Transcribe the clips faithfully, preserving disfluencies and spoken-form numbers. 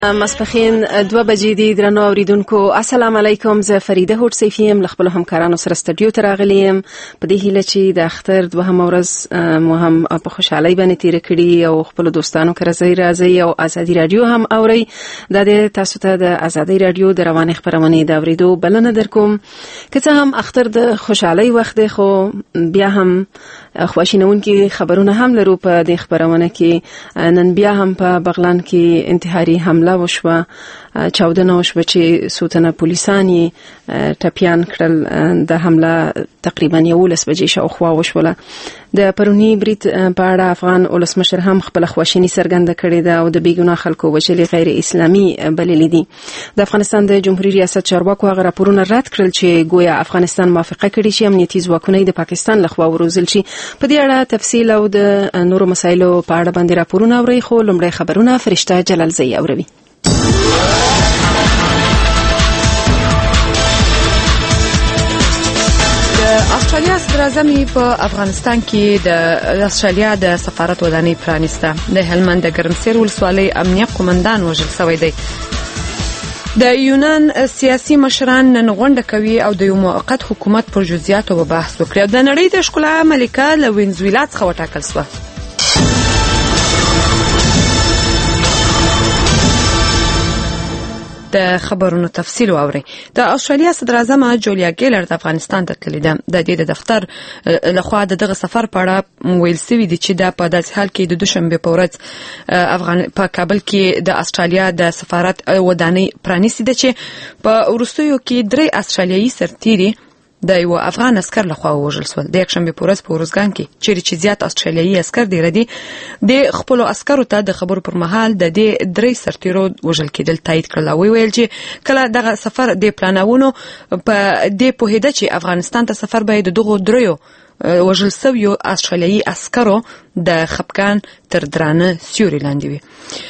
ماسپخین دوه بجې دي. درنو اوریدونکو السلام علیکم. زه فریده هوډ سیفی یم له خپل همکارانو سره سټډیو ته راغلی یم په دې هیله چې د اختر دوهم ورځ مو هم په خوشحالۍ باندې تیر کړي او خپل دوستانو سره راځي راځي او ازادي رادیو هم اوري. د دې تاسو ته د ازادي رادیو د رواني خبرونه د اوریدو بلنه درکوم. که څه هم اختر د خوشحالۍ وخت دی خو بیا هم خواشینونکي خبرونه هم لرو په دې خبرونه کې. نن بیا هم په بغلان کې انتحاري حمله وشوه، چاودنه وشوه چې سوتنه پولیسانی ټپیان کړل. د حمله تقریبا یولس بجې شاوخوا وشوله. د پرونی برید په اړه افغان ولسمشر هم خپل خواشیني څرګنده کړې ده او د بیګناه خلکو وژل غیر اسلامي بللي دي. د افغانستان د جمهوریت ریاست چارواکو هغه راپورونه رد کړل چې گویا افغانستان موافقه کړې چې امنیتي ځواکونه د پاکستان لخوا وروزل شي. په دې اړه تفصیل او د نورو مسایلو په اړه باندې راپورونه اوري، خو لومړی خبرونه فرشته جلالزئی اوروي. استرالیا صدراعظم په افغانستان کې د استرالیا د سفارت ودانۍ پرانیسته. د هلمند د ګرمسیر ولسوالۍ امنیه قومندان وژل شوی دی. د یونان سیاسي مشران نن غونډه کوي او د یو موقت حکومت پر جزئیاتو به بحث وکړي. د نړۍ د ښکلا ملکه له وینزویلا څخه وټاکل شوه. د خبرونو تفصیل واوري. د استرالیا صدراعظم جولیا ګیلر د افغانستان ته تللی ده. د دې د دفتر لخوا دغه سفر په اړه ویل شوی دی چې د په داسې حال کې د دوشنبه په ورځ افغان په کابل کې د استرالیا د سفارت ودانۍ پرانیستې ده چې په وروستیو کې درې استرالیایي سرتیري د یو افغان عسكر لخوا وژل شول. د یکشنبه په ورځ په ورزګان کې چیرې چې زیات استرالیایي عسكر دی ردي د خپل عسکرو ته د خبرو پر مهال د دې درې سرتیرو وژل کېدل تایید کړل. وی ویل چې کله دغه سفر د پلانونو په دې په هده چې افغانستان ته سفر به د دغو دریو وژل شویو استرالیایي عسکرو د خپګان تر درانه سیوري لاندې وي.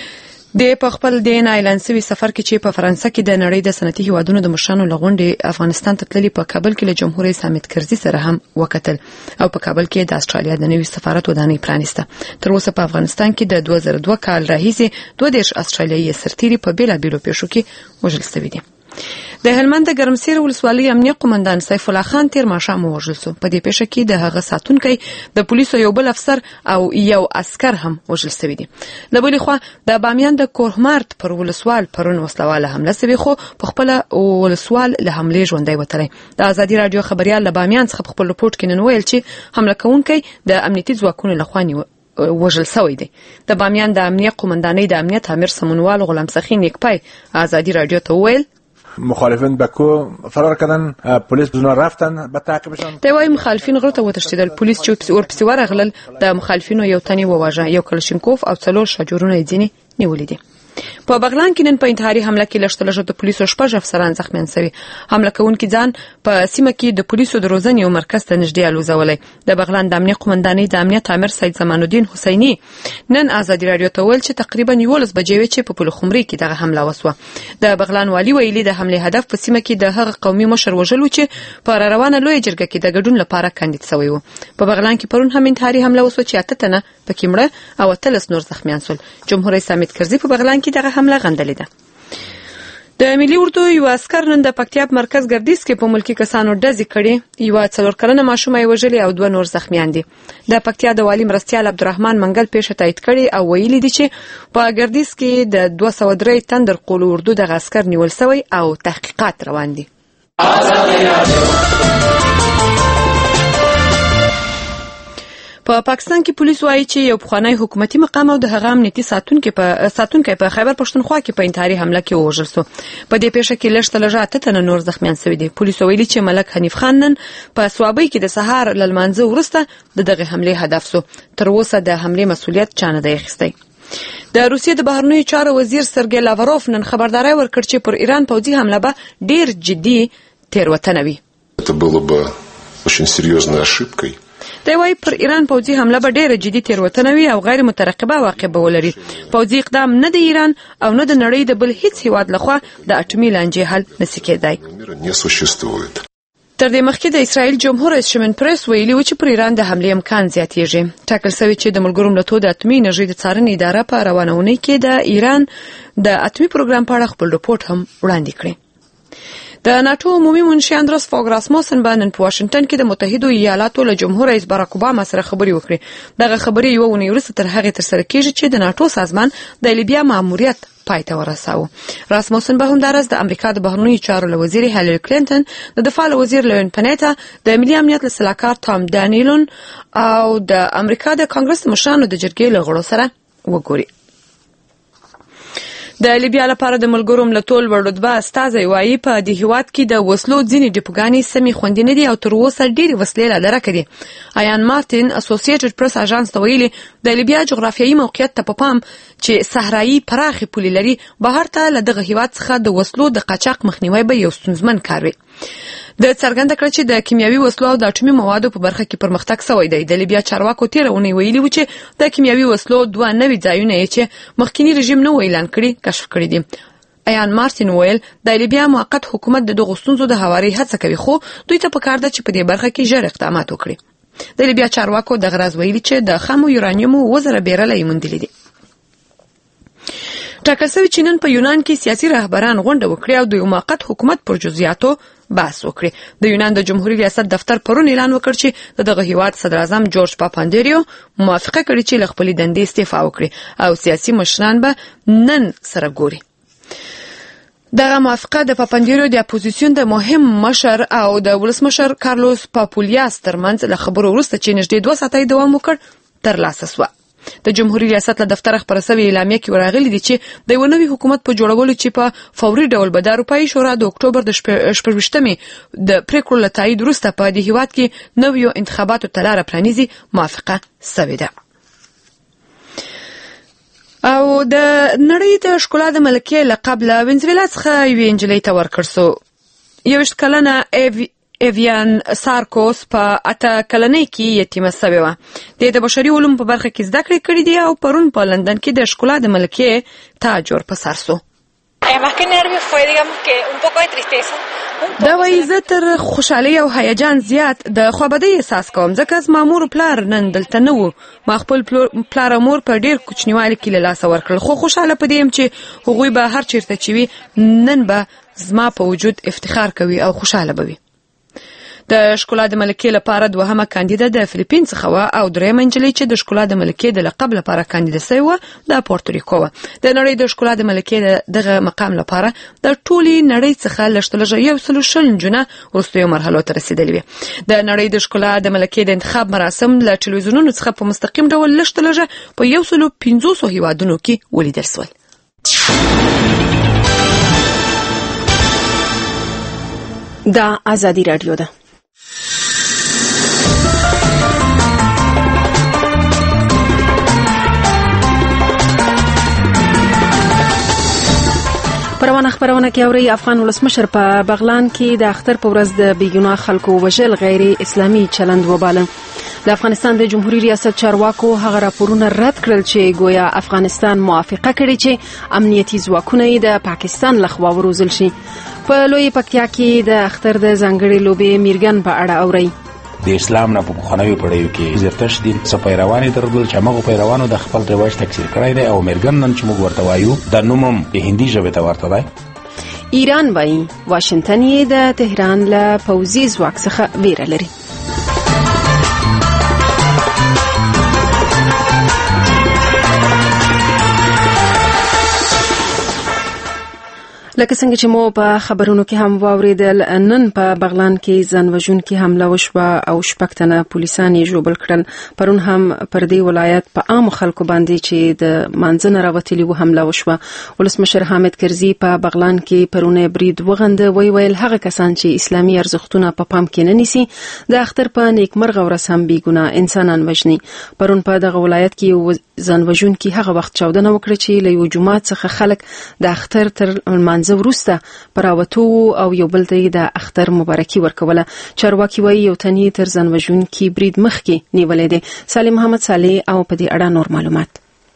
د په خپل د اعلان شوی سفر کې چې په فرانسه کې د نړۍ د صنعتي هیوادونو د مشرانو لغونډې افغانستان ته تللی په کابل کې له جمهور رئیس حامد کرزي سره هم وکتل او په کابل کې د استرالیا د نوي سفارت ودانۍ پرانیسته. تر اوسه په افغانستان کې د دوه زره دوه کال راهیسې دوه دیرش استرالیایي سرتیري په بیلابیلو پیښو کې وژل شوي دي. د هلمند د ګرمسیر ولسوالۍ امنیه قومندان سیف الله خان تیر ماښام وژل شو. په دې پیښه کې د هغه ساتونکي د پولیسو یو بل افسر او یو عسكر هم وژل شوی دي. د بلې خوا د بامیان د کورمارت پر ولسوال پرون وسلواله حمله شوی خو په خپل ولسوال له حملې ژوندۍ وتلی. د ازادي رادیو خبريال له بامیان څخه په خپل رپورت کې نن ویل چې حمله کوونکی د امنیتي ځواکونو لخوا وژل شوی دی. د بامیان د امنیه قومندانۍ د امنیت امیر سمونوال غلام سخی نیکپای ازادي رادیو ته ویل مخالفین به کو فرار کردن، پلیس بزنا رفتن به تعقیبشان. د وای مخالفین غره ته وتښتیدل. پلیس چې ورپسې ورغلل د مخالفینو یو تنی وواژه، یو کلشینکوف او څلور شاجورونه ځینی نیولې دي. په بغلان کې نن په انتحاري حمله کې لږ تر لږه د پولیسو شپږ افسران زخمیان شوي. حمله کوونکي ځان په سیمه کې د پولیسو د روزنې یو مرکز ته نږدې الوزولی. د بغلان د امنیه قومندانۍ د امنیت امیر سید زمان الدین حسیني نن ازادي رادیو ته ویل چې تقریبا یولس بجې وې چې په پلخمري کې دغه حمله وسوه. د بغلان والي ویلي د حمله هدف په سیمه کې د هغه قومي مشر وژل و چې په روانه لوی جرګه کې د ګډون لپاره کاندید شوی و. په بغلان کې پرون هم انتحاري حمله وسوه چې اته تنه پکې مړه او اتلس نور زخمیان شول. جمهور رئیس حامد کرزي په بغلان کې دغه حمله غندلې ده. د ملي اردو یو عسكر نن د پکتیا مرکز ګردیز کې په ملکی کسانو ډزې کړې. یو څلور کلنه ماشومه یې وژلې او دوه نور زخمیان دي. د پکتیا د والي مرستیال عبدالرحمن منګل پیښه تایید کړې او ویلي دي چې په ګردیز کې د دوه سوه درې تندر قول اردو د عسكر نیول شوی او تحقیقات روان دي. په پا پاکستان کې پولیس وایي چې یو پخوانی حکومتي مقام او د هغه امنیتي ساتونکي په ساتونکي په خیبر پښتونخوا کې په انتحاري حمله کې وژل شو. په دې پیښه کې لږ تر لږه اته تنه نور زخمیان شوي دي. پولیسو ویلي چې ملک حنیف خان نن په سوابۍ کې د سهار له لمانځه وروسته د دغه حملې هدف شو. تر اوسه د حملې مسؤلیت چا نه دی اخیستی. د روسیې د بهرنیو چارو وزیر سرګی لاوروف نن خبرداری ورکړ چې پر ایران پوځي حمله به ډیر جدي تېروتنه وي. Это было бы очень серьезной ошибкой. دی وايي پر ایران پوځي حمله به ډیره جدي تېروتنه وي او غیر مترقبه واقع به ولري. پوځي اقدام نه د ایران او نه د نړۍ د بل هیڅ هیواد لخوا د اټومي لانجې حل نشي کېدای. تر دې مخکې د اسرائیل جمهور رئیس شمن پرس ویلي و چې پر ایران د حملې امکان زیاتېږي. ټاکل شوی چې د ملګرو ملتونو د اتمي انرژۍ د څارنې اداره په روانونې کې د ایران د اتمي پروګرام په اړه خپل رپورټ هم وړاندې کړی. د ناتو عمومي منشي اندرس فوګ راسموسن باندې په واشنگټن کې د متحده ایالاتو له جمهور رئیس باراک اوباما سره خبرې وکړې. دغه خبرې یو ونی وروسته تر هغه تر سره کېږي چې د ناتو سازمان د لیبیا ماموریت پای ته ورساوه. راسموسن به همدارس د امریکا د بهرنیو چارو له وزیر هیلری کلینټن، د دفاع له وزیر لیون پنیتا، د ملي امنیت له سلاکار تام دانیلون او د امریکا د کانګرس مشرانو د جرګې له غړو سره وګوري. د لیبیا لپاره د ملګرو ملتونو لوړ رتبه استازی وایي په دې هیواد کې د وسلو ځینې ډیپوګانې سمې خوندي نه دي او تر اوسه ډېرې وسلې لا لرې کړي. ایان مارتین اسوسییټډ پریس اژانس ته ویلي د لیبیا جغرافیایي موقعیت ته په پام چې صحرایي پراخې پولې لري، بهر ته له دغه هیواد څخه د وسلو د قاچاق مخنیوی به یو ستونزمن کار وي. د څرګنده کړ چې د کیمیاوي وسلو او د اټومي موادو په برخه کې پرمختګ شوی دی. د لیبیا چارواکو تیر اونۍ ویلي و چې د کیمیاوي وسلو دوه نوي ځایونه چې مخکینی رژیم نه اعلان کړي کشف کړي دي. ایان مارتین ویل د لیبیا موقت حکومت د دغو ستونزو د هواري هڅه کوي، خو دوی ته پکار ده چې په دې برخه کې ژر اقدامات وکړي. د لیبیا چارواکو د غرض ویلي چې د خامو یورانیومو وزره بیرلې موندلې دي. ټاکل شوی چې نن په یونان کې سیاسي رهبران غونډه وکړي او د یو موقت حکومت پر جزئیاتو بحث وکړي. د یونان د جمهوریت ریاست دفتر پرون اعلان وکړ چې دغه هیواد صدر اعظم جورج پاپاندریو موافقه کړې چې له خپلې دندې استعفا وکړي او سیاسي مشران به نن سره ګوري. دغه موافقه د پاپاندریو د اپوزیسیون د مهم مشر او د ولسمشر کارلوس پاپولیاس ترمنځ له خبرو وروسته چې نږدې دوه ساعته دوام وکړ ترلاسه شوه. د جمهوریت ریاست له دفتر خبره شوې اعلامیه کې ورغلي دي چې د یو نوي حکومت په جوړولو چې په فوري ډول به د اروپایي شورا د اکتوبر د شپږویشتمې د پریکړو له تایید وروسته په دې هیواد کې نویو انتخاباتو ته لاره پرانیزي موافقه شوې ده. او د نړۍ د ښکلا د ملکې لقب له وینزویلا څخه یوې نجلۍ ته ورکړل شو. یوویشت کلنه ایوی ایویان سارکوس په اته کلنۍ کې یتیمه شوې وه. د د بشري علومو په برخه کې زده کړې کړې دي او پرون په لندن کې د ښکلا د ملکې تاج ور په سر شو. دا وایي زه تر خوشحالۍ او هیجان زیات د خوابدۍ احساس کوم ځکه زما مور پلار نن دلته نه وو. ما خپل پلار او مور په ډېر کوچنیوالي کې له لاسه ورکړل، خو خوشحاله په دې یم چې هغوی به هر چیرته چې وي نن به زما په وجود افتخار کوي او خوشحاله به وي. د ښکلا د ملکې لپاره دوهمه کاندیده د فلیپین څخه وه او درېیمه نجلۍ چې د ښکلا د ملکې د لقب لپاره کاندیده شوې وه د پورتوریکو وه. د نړۍ د ښکلا د ملکې دغه مقام لپاره د ټولې نړۍ څخه لږ تر لږه یو سل شل نجونه وروستیو مرحلو ته رسېدلې وې. د نړۍ د ښکلا د ملکې د انتخاب مراسم له ټلویزیونونو څخه په مستقیم ډول لږ تر لږه په یو سلو پنځوسو هیوادونو کې ولیدل شول. دا ازادي راډیو ده. پروانه خبرونه کې اوري افغان ولسمشر په بغلان کې د اختر په ورځ د بیګناه خلکو وژل غیر اسلامي چلند وباله. د افغانستان د جمهوریت ریاست چارواکو هغه راپورونه رد کړل چې گویا افغانستان موافقه کړې چې امنیتي ځواکونه د پاکستان لخوا وروزل شي. په لوی پکتیا کې د اختر د ځانګړي لوبې میرګن په اړه اوري. د اسلام نه په پخوانیو پړیو کې زیاتش دین څه پیروان درلودل چې هغه پیروانو د خپل رواج تکثیر کړی دی او میرګن نن چې موږ ورته وایو د نومم په هندي ژبه ته ورته دی. ایران وایي واشنگټن یې د تهران له پوځي ځواک څخه ویره لري. لکه څنګه چې مو په خبرونو کې هم واوریدل، نن په بغلان کې ځانوژونکي حمله وشوه او شپږ تنه پولیسان یې ژوبل کړل. پرون هم پر دې ولایت په عام خلکو باندې چې د مانځنه راوتلي وو حمله وشوه. ولسمشر حامد کرزي په بغلان کې پرونه برید وغنده، وی ویل هغه کسان چې اسلامي ارزښتونه په پام کې نه نیسي د اختر په نیکمرغه ورځ هم بې ګناه انسانان وژني. پرون په دغه ولایت کې ځانوژونکي هغه وخت چاودنه وکړه چې له یو جومات څخه خلک د اختر تر لمانځه وروسته پراوتو او یو بل ته د اختر مبارکي ورکوله. چارواکي وایي یو تن تر ځانوژونکي برید مخکې نیولې ده. سالم محمد صالح او په دې اړه نور معلومات.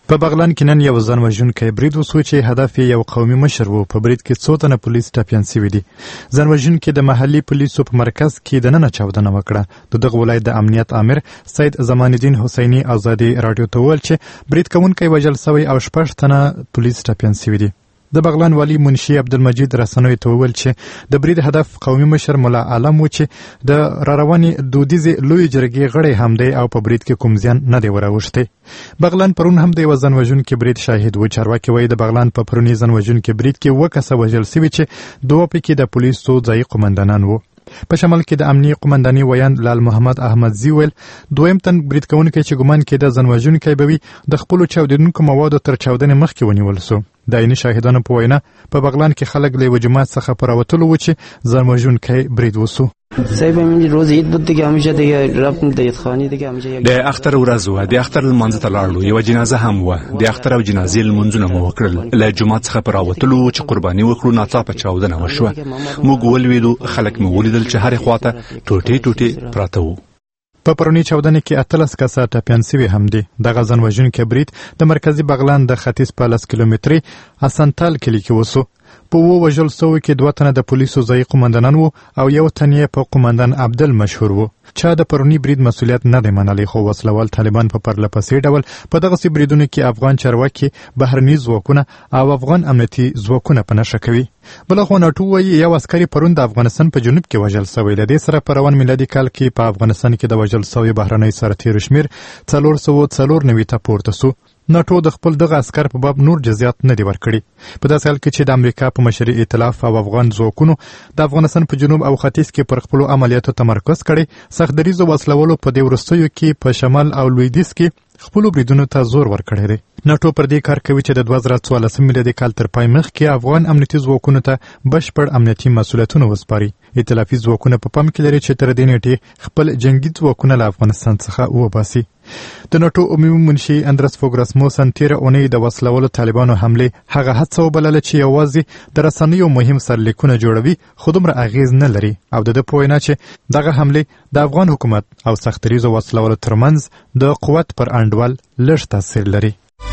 په بغلان کې نن یو ځان وژونکی برید وسو چې هدف یې یو قومي مشر و. په برید کې څو تنه پولیس ټپیان شوي دي. ځان وژونکي د محلي پولیسو په مرکز کې دننه چاودنه وکړه. د دغه ولایت د امنیت امر سید زمان الدین حسیني ازادي رادیو ته وویل چې برید کوونکی وژل شوی او شپږ تنه پولیس ټپیان شوي دي. د بغلان والی منشي عبدالمجید رسنوي ته وویل چې د برید هدف قومي مشر مولا عالم و چې د راروانې دودیزې لوی جرګې غړی هم دی او په برید کې کوم زیان نه دی وراوښتی. بغلان پرون هم د یو ځان وژونکي برید شاهد و. چارواکي وایي د بغلان په پروني ځان وژونکي برید کې اووه کسه وژل سوي چې دوه پکې د پولیسو ځایي قومندانان وو. په شمال کې د امنیه قومنداني ویاند لال محمد احمدزي ویل دویم تن برید کوونکی چې ګمان کېده ځان وژونکی به وي د خپلو چاودېدونکو موادو تر چاودنې مخکې ونیول سو. د عیني شاهدانو په وینا په بغلان کې خلک له یوه جماعت څخه په راوتلو و چې ځان وژونکی برید وسو. صاحب همین روز عید بود دیگه همیشه دیگه رفتیم د عیدخانه دیگه همیشه د اختر ورځ و. د اختر لمانځه ته لاړو. یو جنازه هم و. د اختر او جنازې لمونځونه مو وکړل. له جومات څخه پر راوتلو چې قرباني وکړو ناڅاپه چاودنه وشوه. موږ ولوېدو. خلک مو ولیدل چې هرې خواته ټوټې ټوټې پراته وو. په پرونی چاودنه کې اتلس کسه ټپیان سوي هم دي. دغه ځان وژونکی برید د مرکزي بغلان د ختیځ په لس کیلومتري اسانتال کلي کې وسو. په اووه وژل سوو کې دوه تنه د پولیسو ځایي قومندانان وو او یو تن یې په قومندان عبدل مشهور وو. چا د پرونی برید مسؤلیت نه دی منلی خو وسلوال طالبان په پرله پسې ډول په دغسې بریدونو کې افغان چارواکي بهرني ځواکونه او افغان امنیتي ځواکونه په نښه کوي. بلخوا ناټو وایي یو عسکري پرون د افغانستان په جنوب کې وژل سوی. له دې سره په روان میلادي کال کې په افغانستان کې د وژل سوي بهرنۍ سرتیرو شمېر څلور سوه څلور نوي ته پورته سو. ناټو د خپل دغه عسکر په باب نور جزیات نه دي ورکړي. په داسې حال کې چې د امریکا په مشري ائتلاف او افغان ځواکونو د افغانستان په جنوب او ختیځ کې پر خپلو عملیاتو تمرکز کړی، سخت دریځو وسلولو په دې وروستیو کې په شمال او لویدیځ کې خپلو بریدونو ته زور ورکړی دی. ناټو پر دې کار کوي چې د دوه زره څوارلسم میلادي کال تر پای مخکې افغان امنیتي ځواکونو ته بشپړ امنیتي مسؤلیتونه وسپاري. ائتلافي ځواکونه په پام کې لري چې تر دې نیټې خپل جنګي ځواکونه له افغانستان څخه وباسي. د ناټو عمومي منشي اندرس فوګراسموسن تېره اونۍ د وسلولو طالبانو حملې هغه هڅه وبلله چې یوازې د رسنیو مهم سرلیکونه جوړوي خو دومره اغیز نه لري او د ده په وینا چې دغه حملې د افغان حکومت او سختدریځو وسلولو ترمنځ د قوت پر انډول لږ تاثیر لري.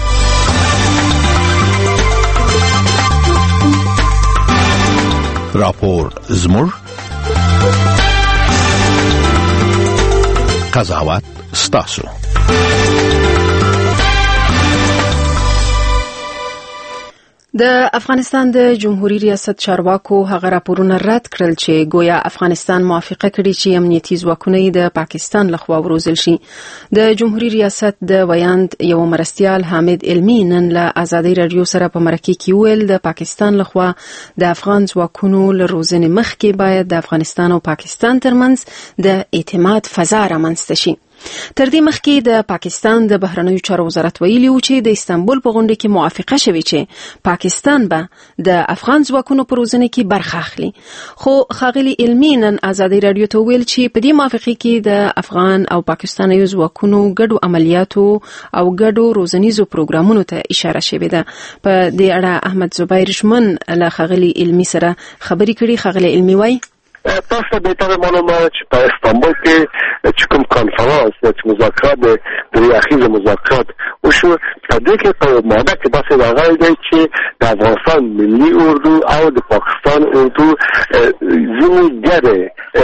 راپور زموږ قضاوت ستاسو. د افغانستان د جمهوریت ریاست چارواکو هغه راپورونه رد کړل چې گویا افغانستان موافقه کړې چې امنیتي ځواکونه د پاکستان لخوا وروزل شي. د جمهوریت ریاست د ویاند یو مرستیال حامد علمي نن له آزادۍ رادیو سره په مرکه کې ویل د پاکستان لخوا د افغان ځواکونو له روزنې مخکې باید د افغانستان او پاکستان ترمنځ د اعتماد فضا رامنځته شي. تر دې مخکې د پاکستان د بهرنیو چارو وزارت ویلي و چې د استانبول په غونډه کې موافقه شوې چې پاکستان به د افغان ځواکونو په روزنه کې برخه اخلي. خو ښاغلي علمي نن آزادۍ رادیو ته ویل چې په دې موافقه کې د افغان او پاکستانیو ځواکونو ګډو عملیاتو او ګډو روزنیزو پروګرامونو ته اشاره شوې ده. په دې اړه احمد زبیر شمن له ښاغلي علمي سره خبرې کړي. ښاغلي علمي وایي تاسو به تاسو معلومه چې په استانبول کې چې کوم کانفرانس چې مذاکرات د درې اخیزه مذاکرات وشو، په دې کې په ماده کې داسې راغلی دی چې د افغانستان ملي اردو او د پاکستان اردو ځینې ګډې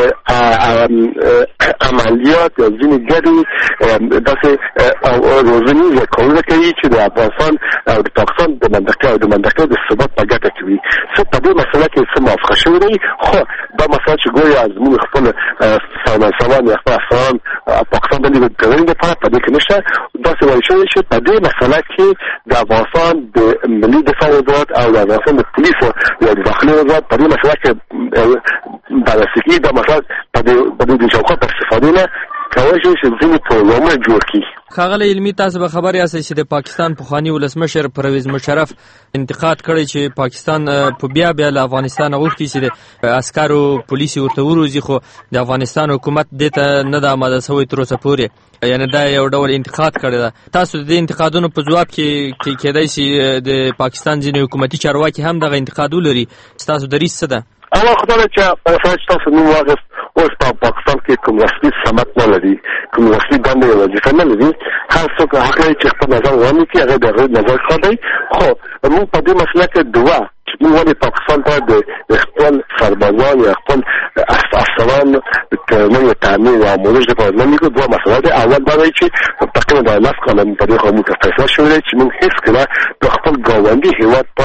عملیات یا ځینې ګډې داسې روزنیزه کارونه کوي چې د افغانستان او د پاکستان د منطقې او د منطقې د ثبات په ګټه کوي. څه په دې مسله کې څه موافقه شوې دی، خو دا مسله چې ګویا زموږ خپل سامان یا خپل افغان پاکستان باندې د ګرځېدنې لپاره په دې کې نشته. داسې وایي شوی چې په دې مسله کې د افغانستان د ملي دفاع وزارت او د افغانستان د پولیسو یا د داخلي وزارت په دې مسله کې بررسي کړي. دا مسله په دې د چوکاټ په استفادې نه کولی شي چې ځینې پروګرامونه جوړ کړي. ښاغلی علمي تاسو به خبر یاست چې د پاکستان پخواني ولسمشر پرویز مشرف انتقاد کړی چې پاکستان په بیا بیا له افغانستان غوښتي چې د عسکرو پولیسي ورته وروزي، خو د افغانستان حکومت دې ته نه ده آماده شوی تر اوسه پورې، یعنی دا یو ډول انتقاد کړی ده. تاسو د دې انتقادونو په ځواب کې کېدای شي د پاکستان ځینې حکومتي چارواکي هم دغه انتقاد ولري، ستاسو دریځ څه ده؟ اول خدای چې په اساس تاسو نو واغست اوس په پاکستان کې کوم رسمي سمت نه لري، کوم رسمي دنده او وظیفه نه لري. هر څوک حق لري چې خپل نظر وړاندې کړي، هغه د هغه نظر خبري. خو موږ په دې مسله کې دوه چې موږ ولې پاکستان ته د خپل سربازان یا خپل افسران د تعمیر او آموزش لپاره نه میګو، دوه مسله ده. اول دا دی چې تقریبا د لاس قانون په دې قانون کې فیصله شوې ده چې موږ هیڅ کله د خپل ګاونډي هیواد په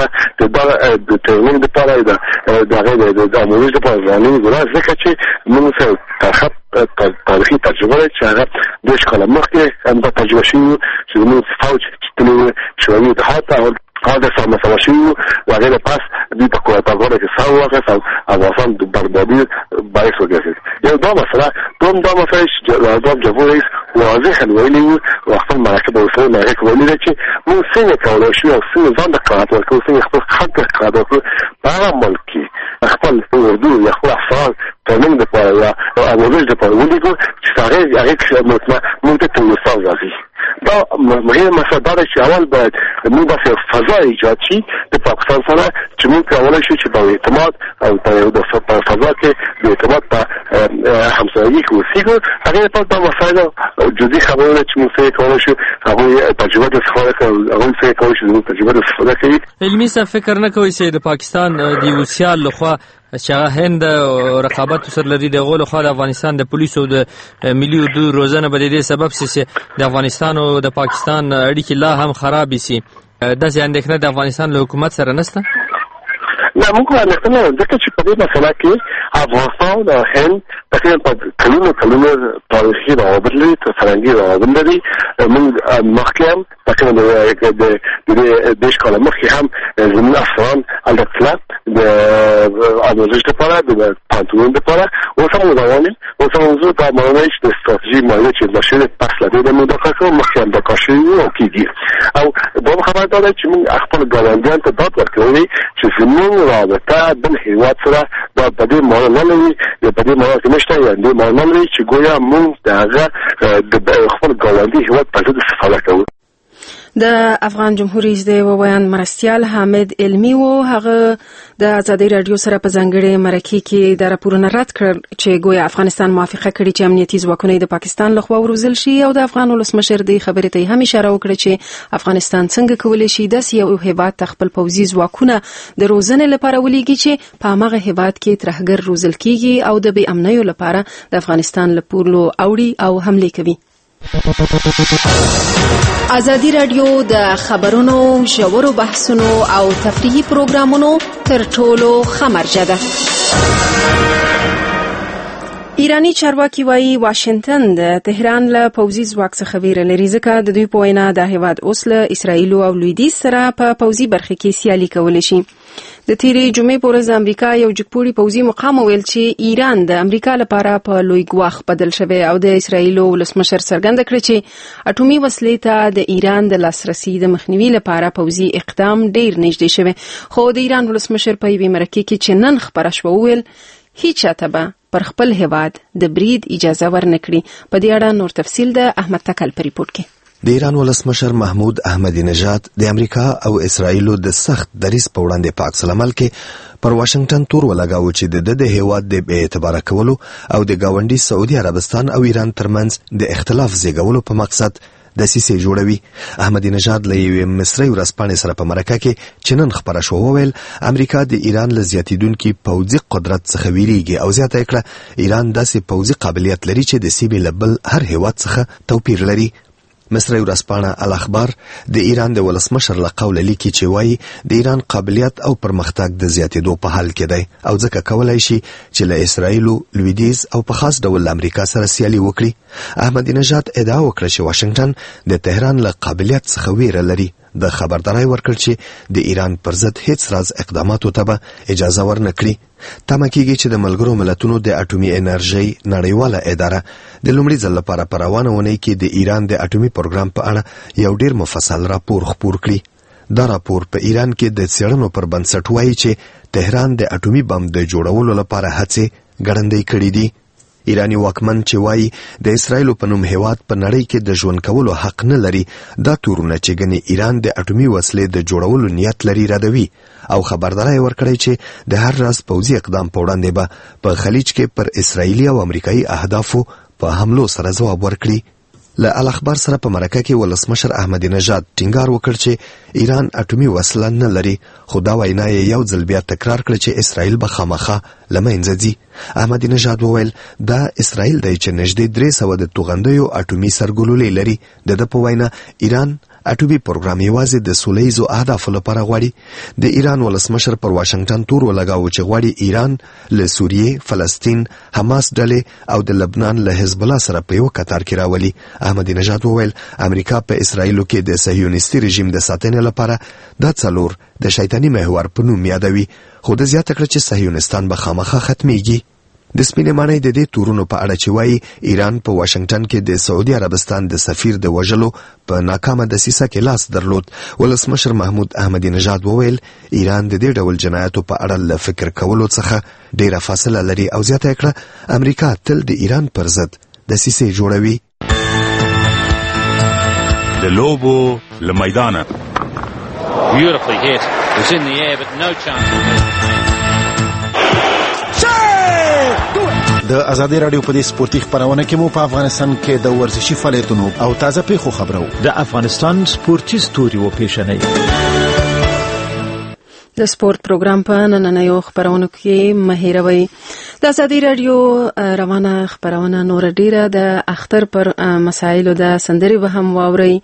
د تعمیر لپاره د هغه د آموزش لپاره ځانونه ګورا، ځکه چې موږ سره ترخه تاریخي تجربه ده چې هغه دوه کاله مخکې هم دا تجربه شوې چې موږ فوج چې شوالي د هاته هذا سام سواشيو وغير پاس دي په کوټه غوړه کې ساو واخص او افغانستان د بربادي باعث وګرځي. یو دا مسله دوم دا مسله چې د جمهوریت واضح ویلي او خپل مرکب اوسه نه کوي چې موږ څنګه کولای شو او څنګه ځان د کار ورکو څنګه خپل حق کار ورکو په عمل کې خپل اردو یا خپل افغان ترمن د پاره او اوریج د پاره ولګو چې هغه هغه مطلب موږ ته توسعه راځي. دا مهمه مسله ده چې اول باید موږ د فضا ایجاد شي د پاکستان سره چې موږ کولای شو چې د اعتماد او د فضا کې د اعتماد په همسایگی کې وسیګو. هغه په دا مسایل جدي خبره چې موږ څه کولای شو هغه تجربه د استفاده کوي، هغه څه کولای شو د تجربه د استفاده کوي. علمي څه فکر نه کوي چې د پاکستان د یوسیال لخوا چې هند رقابت سره لري د غول خو د افغانستان د پولیسو د ملي اردو روزنه به د سبب چې د افغانستان او د پاکستان اړیکې لا هم خراب شي. د ځان اندېښنه د افغانستان له حکومت سره نشته؟ نه، موږ اندېښنه ځکه چې په دې مسله کې افغانستان او هند تقریبا په کلونو کلونو تاریخي روابط لري، فرهنګي روابط لري. موږ مخکې هم تقریبا د د دیش کاله مخکې هم زموږ افغان البته د آموزش لپاره د پانتون لپاره اوس هم روانه اوس هم موضوع د معنیش د استراتژي مالي چې د شری پس لدی د مداخله مخکې هم د کاشي او کیږي. او دا خبره ده چې موږ خپل ګاونډیان ته داد ورکوي چې زموږ رابطه بل هیواد سره د بدې معنی نه لري، د بدې معنی کې نشته، یا د معنی نه لري چې ګویا موږ دغه د خپل ګاونډي هیواد په ضد استفاده کوو. د افغان جمهوریت د ویاند مرستیال حامد علمي و هغه د ازادي رادیو سره په ځانګړي مرکه کې د راپورونو رد کړ چې ګویا افغانستان موافقه کړې چې امنیتي ځواکونه د پاکستان لخوا وروزل شي، او د افغان ولسمشر د خبرې ته هم اشاره وکړه چې افغانستان څنګه کولی شي د یو هیواد خپل پوځي ځواکونه د روزنې لپاره ولېږي چې په هغه هیواد کې ترهګر روزل کیږي او د بې امنیو لپاره د افغانستان لپاره اوړي او حمله کوي. ازادي رادیو د خبرونو، ژورو بحثونو او تفریحي پروګرامونو تر ټولو خمرجه ده. ایرانی چارواکي وايي واشنگټن د تهران له پوځي ځواک څخه ویره لري، ځکه د دوی په وینا د هیواد اوس له اسرایل او لویدیځ سره په پوځي برخه کې سیالي کولی شي. د تیرې جمعې په ورځ امریکا یو جګپوړي پوځي مقام ویل چې ایران د امریکا لپاره په لوی ګواښ بدل شوی، او د اسرایل ولسمشر څرګنده کړ چې اټومي وسلې ته د ایران د لاسرسي د مخنیوي لپاره پوځي اقدام ډیر نږدې شوی. خو د ایران ولسمشر په یوې مرکه کې چې نن خبره شوه ویل هیڅ چاته به پر خپل هیواد د برید اجازه ورنکړي. په دې اړه نور تفصیل د احمد تکل په ریپورت کې. د ایران ولسمشر محمود احمدی نژاد د امریکا او اسرایل د سخت دریځ په وړاندې په عکس العمل کې پر واشنگټن تور ولګاوه چې د د هیواد د بې اعتبار کولو او د گاونډي سعودي عربستان او ایران ترمنځ د اختلاف زیږولو په مقصد د سیسي جوړوي. احمدی نژاد له یوې مصري ورځپاڼې سره په مرکه کې چې نن خبره شو وویل امریکا د ایران له زیاتیدونکي پوځي قدرت څخه ویریږي، او زیاته کړه ایران داسې پوځي قابلیت لري چې د سیمې له بل هر هیواد څخه توپیر لري. مصري ورځپاڼه الاخبار د ایران د ولسمشر له قوله لیکي چې وایي د ایران قابلیت او پرمختګ د زیاتېدو په حال کې دی، او ځکه کولای شي چې له اسرایل، لویدیځ او په خاص ډول امریکا سره سیالي وکړي. احمدی نژاد ادعا وکړه چې واشنگټن د تهران له قابلیت څخه ویره لري. د خبرداري ورکړ چې د ایران پر ضد هیڅ راز اقداماتو ته به اجازه ورنکړي. تمه کېږي چې د ملګرو ملتونو د اټومي انرژي نړیواله اداره د لومړي ځل لپاره په روانه اونۍ کې د ایران د اټومي پروګرام په اړه یو ډیر مفصل راپور خپور کړي. دا راپور په ایران کې د څېړنو پر بنسټ وایي چې تهران د اټومي بم د جوړولو لپاره هڅې ګړندۍ کړې دي. ایرانی واکمن چې وایي د اسرایل په نوم هیواد په نړۍ کې د ژوند کولو حق نه لري، دا تورونه چې ګنې ایران د اټومي وسلې د جوړولو نیت لري ردوي او خبرداری ورکړی چې د هر راز پوځي اقدام په وړاندې به په خلیج کې پر اسرایلي او امریکایي اهدافو په حملو سره ځواب ورکړي. له الاخبار سره په مرکه کې ولسمشر احمدی نژاد ټینګار وکړ چې ایران اټومي وسله نه لري، خو دا وینا یې یو ځل بیا تکرار کړ چې اسرائیل به خامخا له منځه ځي. احمدی نژاد وویل دا اسرائیل دی چې نږدې درې سوه د توغندیو اټومي سرګلولې لري. د ده په وینا ایران اټومي پروګرام یوازې د سولیزو اهدافو لپاره غواړي. د ایران ولسمشر پر واشنگټن تور ولګاوه چې غواړي ایران له سوریې، فلسطین، حماس ډلې او د لبنان له حزب الله سره په یو کتار کې راولي. احمدی نژاد وویل امریکا په اسرائیلو کې د صهیونیستي رژیم د ساتنې لپاره دا څلور د شیطاني محور په نوم یادوي، خو د زیاته کړ چې صهیونستان به خامخا ختمیږي. د سپینې ماڼۍ د دې تورونو په اړه چې وایي ایران په واشنگټن کې د سعودي عربستان د سفیر د وژلو په ناکامه دسیسه کې لاس درلود، ولسمشر محمود احمدی نژاد وویل ایران د دې ډول جنایاتو په اړه له فکر کولو څخه ډیره فاصله لري او زیاته کړه امریکا تل د ایران پر ضد دسیسې جوړوي. د لوبو له میدانه Beautifully hit. It was in the air but no chance. د ازادي رادیو په دې سپورتي خبرونه کې مو په افغانستان کې د ورزشي فعالیتونو او تازه پیښو خبرو د افغانستان سپورتي ستوري او پیښنې د سپورت پروګرام په نننیو خبرونو کې مهیروي. د ازادي رادیو روانه خبرونه نور ډیره د اختر پر مسایلو د سندري به هم واوري.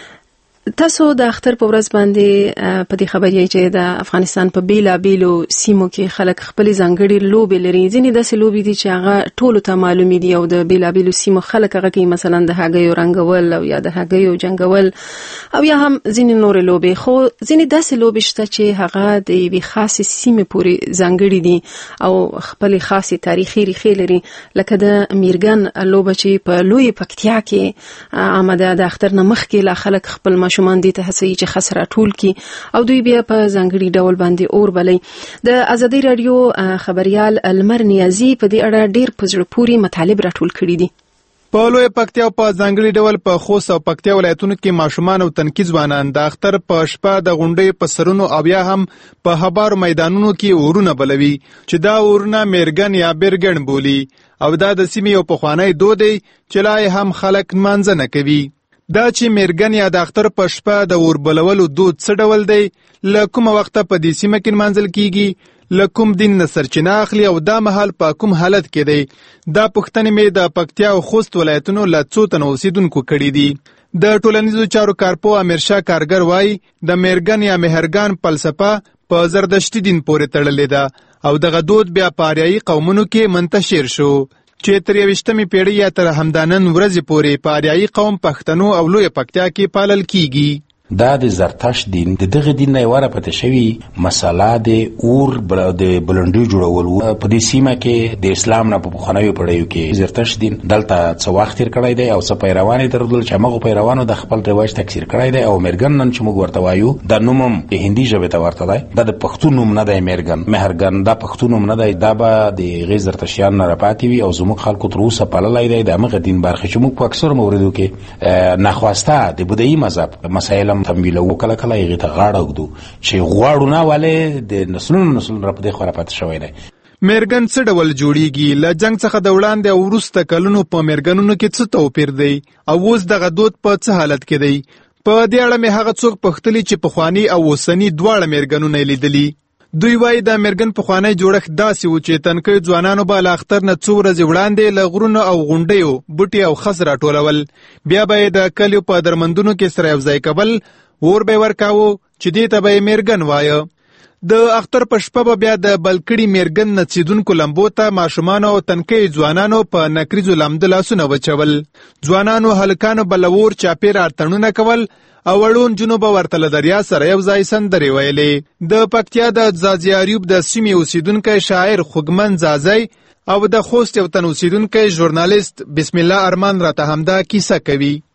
تاسو د اختر په ورځ باندې په دې خبرې چې د افغانستان په بیلا بیلو سیمو کې خلک خپل ځانګړي لوبې لري. ځینې داسې لوبې دي چې هغه ټولو ته معلومې دي او د بیلا بیلو سیمو خلک هغه کوي، مثلا د هګیو رنګول او یا د هګیو جنګول او یا هم ځینې نور لوبې. خو ځینې داسې لوبې شته چې هغه د یوې خاصې سیمې پورې ځانګړي دي او خپل خاصې تاریخي ریښې لري، لکه د میرګن لوبه چې په لوی پکتیا کې آمده د اختر نه مخکې لا خلک خپل شومان دي ته هڅوي چې خسره ټول کی او دوی بیا په ځانګړي ډول باندې اور بلي. د ازادي رادیو خبريال المر نیازي په دې اړه ډیر پزړه پوری مطالب راټول کړي دي. په لوی پکتیا په ځانګړي ډول په خوست او پکتیا ولایتونو کې ماشومان او تنکي ځوانان د اختر په شپه د غونډې په سرونو او بیا هم په هبارو میدانونو کې اورونه بلوي چې دا اورونه میرګن یا بیرګن بولی او دا د سیمې او پخوانی دود دی چې لا هم خلک مانځ نه کوي. دا چې میرګن یا د اختر په شپه د اور بلولو دود څه ډول دی، له کومه وخته په دې سیمه کې نمانځل کیږي، له کوم دین نه سرچینه اخلي او دا مهال په کوم حالت کې دی، دا پوښتنې مې د پکتیا او خوست ولایتونو له څو تنو اوسیدونکو کړي دي. د ټولنیزو چارو کارپو امیرشاه کارګر وایي د میرګن یا مهرګان فلسفه په زردشتي دین پورې تړلې ده او دغه دود بیا په آریایي قومونو کې منتشر شو چې تر یویشتمې پیړۍ یا تر همدانن ورځې پورې په آریایي قوم پښتنو او لوی پکتیا کې پالل کیږي. دا د زرتشت دین د دغه دین نه وره پته شوی مساله د اور د بلندو جوړول په دې سیمه کې د اسلام نه په بخنوي پړیو کې زرتشت دین دلته څو وخت تیر کړی دی او څو پیروان درلودل چې موږ پیروانو د خپل رواج تکثیر کړی دی او مرګن نن چې موږ ورته وایو د نومم په هندي ژبه ته ورته دی، دا د پښتون نوم نه دی، مرګن مهرګن دا پښتون نوم نه دی، دا به د غیر زرتشتیان نه راپاتې وي او زموږ خلکو تر اوسه پاللی دی د هغه دین برخه چې موږ په اکثر موردو کې ناخواسته د بودایي مذهب مسایل تمویل او کله کله یې ته غاړه وګدو چې غواړو نه والے د نسلونو نسلونو را پدې خورا پات شوی دی. میرګن څه ډول جوړیږي؟ له جنگ څخه د وړاندې او وروسته کلونو په میرګنونو کې څه توپیر دی او اوس دغه دود په څه حالت کې دی؟ په دې اړه مې هغه څوک پوښتلي چې پخواني او اوسني دواړه میرګنونه لیدلي. دوی وایي د میرګن پخوانی جوړښت داسې و چې تنکیو ځوانانو به له اختر نه څو ورځې وړاندې له غرونو او غونډیو بوټي او خس راټولول، بیا به یې د کلیو په درمندونو کې سره یوځای کول، اور به ورکاوه چې دې ته به یې میرګن وایه. د اختر په شپه به بیا د بلکړي میرګن نڅېدونکو لمبو ته ماشومانو او تنکیو ځوانانو په نکریزو لمده لاسونه وچول، ځوانانو هلکانو به له اور چاپېره تړونه کول او وړون جنوب ورته له دریا سره یو ځای سندرې ویلې. د پکتیا د ځاځي اریوب د سیمې اوسیدونکی شاعر خوږمن ځاځی او د خوست یو تن اوسیدونکی ژورنالیست بسم الله ارمان راته همدا کیسه کوي.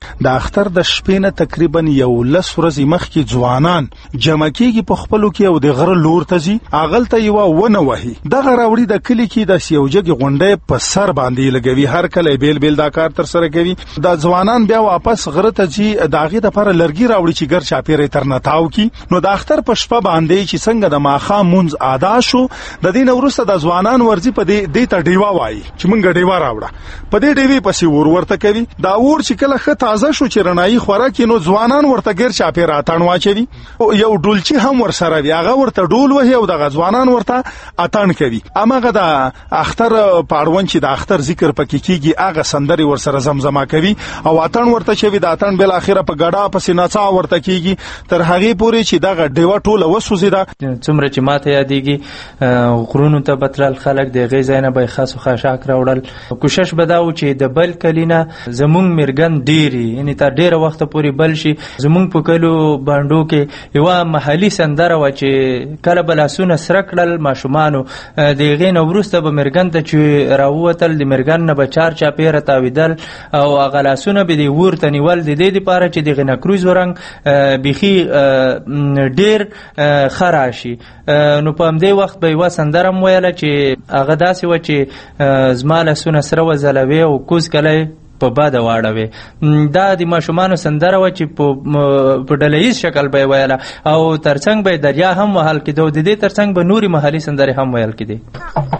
د اختر د شپې نه تقریبا یو لس ورځې مخکې ځوانان جمع کېږي په خپلو کې او د غره لور ته ځي هغلته یوه ونه وهي دغه راوړي د کلي کې داسې یو جګې غونډۍ په سر باندې لګوي هر کله بیل بیل دا کار ترسره کوي دا ځوانان بیا واپس غره ته ځي د هغې دپاره لرګي راوړي چې ګر چاپېره یې ترنه تاو کړي نو د اختر په شپه باندې چې څنګه د ماښام مونځ ادا شو د دې نه وروسته د ځوانان ورځي په دې ته ډیوه وایي چې مونږ ډیوه راوړه په دې ډیوې پسې اور ورته کوي دا اور چې کله ښه تازه شو چې رڼایي خوره کړي نو ځوانان ورته ګیر چاپېره اتڼ واچوي یو ډولچي هم ورسره وي هغه ورته ډول وهي او دغه ځوانان ورته اتڼ کوي هماغه د اختر په اړوند چې د اختر ذکر پکې کېږي هغه سندرې ورسره زمزمه کوي او اتڼ ورته شوي د اتڼ بالاخره په ګډا پسې نڅا ورته کېږي تر هغې پورې چې دغه ډیوه ټوله وسوځېده څومره چې ماته یادېږي غرونو ته به تلل خلک د هغې ځای نه به یې خس و خاشاک راوړل کوشش به دا و چې د بل کلي نه زمونږ میرګن ډېرې یعنې تر ډېره وخته پورې بل شي زمونږ په کلو بانډو کې یوه محلي سندره وه چې کله به لاسونه سره کړل ماشومانو د هغې نه وروسته به میرګن ته چې راووتل د میرګن نه به چار چاپېره تاوېدل او هغه لاسونه به د اور ته نیول د دې دپاره چې د هغې نکروز ورنګ بیخي ډېر ښه راشي نو په همدې وخت به یوه سندره م ویله چې هغه داسې وه چې زما لاسونه سره وځلوي او کوز کلی په بده واړوي دا د ماشومانو سندره وه چې په ډله ییز شکل به یې ویله او ترڅنګ به یې دریا هم وهل کېده او د دې ترڅنګ به نورې محلي سندرې هم ویل کېدې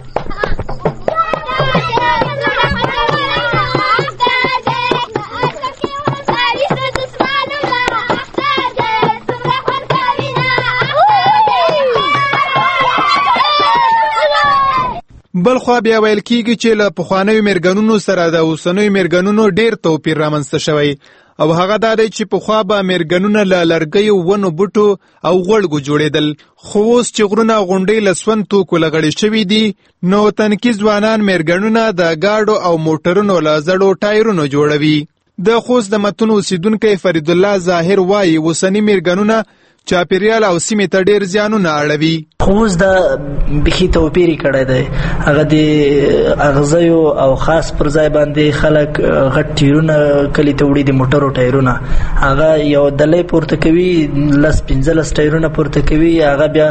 بل خو بیا ویل کېږي چې له پخوانیو میرګنونو سره د اوسنیو میرګنونو ډېر توپیر رامنځته شوی او هغه دا دی چې پخوا به میرګنونه له لرګیو ونو بوټو او غوړګو جوړېدل خو اوس چې غرونه غونډۍ له سون توکو لغړې شوي دي نو تنکي ځوانان میرګنونه د ګاډو او موټرونو له زړو ټایرونو جوړوي د خوست د متون اوسیدونکی فرید الله ظاهر وایي اوسني میرګنونه چاپیریال او سیمې ته ډېر زیانونه اړوي خو اوس دا بیخي توپیر یې کړی دی هغه د اغزیو او خاص پر ځای باندې خلک غټ ټایرونه کلي ته وړي د موټرو ټایرونه هغه یو دلی پورته کوي لس پنځلس ټایرونه پورته کوي هغه بیا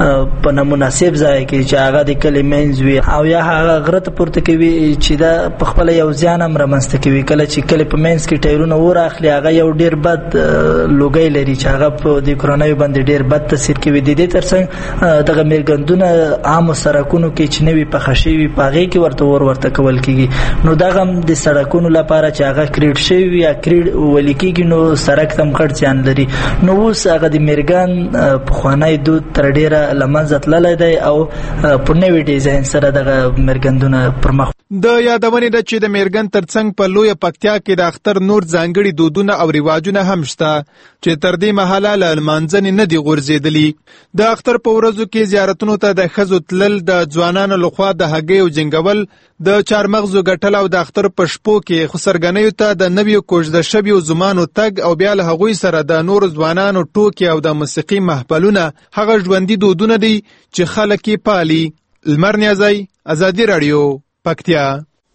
په نامناسب ځای کې چې هغه د کلي منځ وي او یا هغه غره ته پورته کوي چې دا په خپله یو زیان هم رامنځته کوي کله چې کلي په منځ کې ټایرونه اور اخلي هغه یو ډېر بد لوګی لري چې هغه په د کورنیو باندې ډېر بد تاثیر کوي د دې ترڅنګ دغه میرګندونه عامو سړکونو کې چې نوي پخه شوي په هغې کې ورته اور ورته کول کېږي نو دغه هم د سړکونو لپاره چې هغه کریډ شوي وي یا کریډ ویلې کېږي نو سړک ته هم غټ زیان لري نو اوس هغه د میرګن پخوانی دود تر ډېره له منځه تللی دی او په نوي ډیزاین سره دغه میرګندونه پر مخ د یادونې ده چې د میرګن ترڅنګ په لویه پکتیا کې د اختر نور ځانګړي دودونه او رواجونه هم شته چې تر دې مهاله له لمانځنې نه دي غورځېدلي د اختر په ورځو کې زیارتونو ته د ښځو تلل د ځوانانو لخوا د هګیو جنګول د چارمغزو ګټل او د اختر په شپو کې خسرګنیو ته د نویو کوژده شویو زمانو تګ او بیا له هغوی سره د نورو ځوانانو ټوکې او د موسیقي محفلونه هغه ژوندي دودونه دي چې خلک یې پالي لمر نیازی ازادي راډیو پکتیا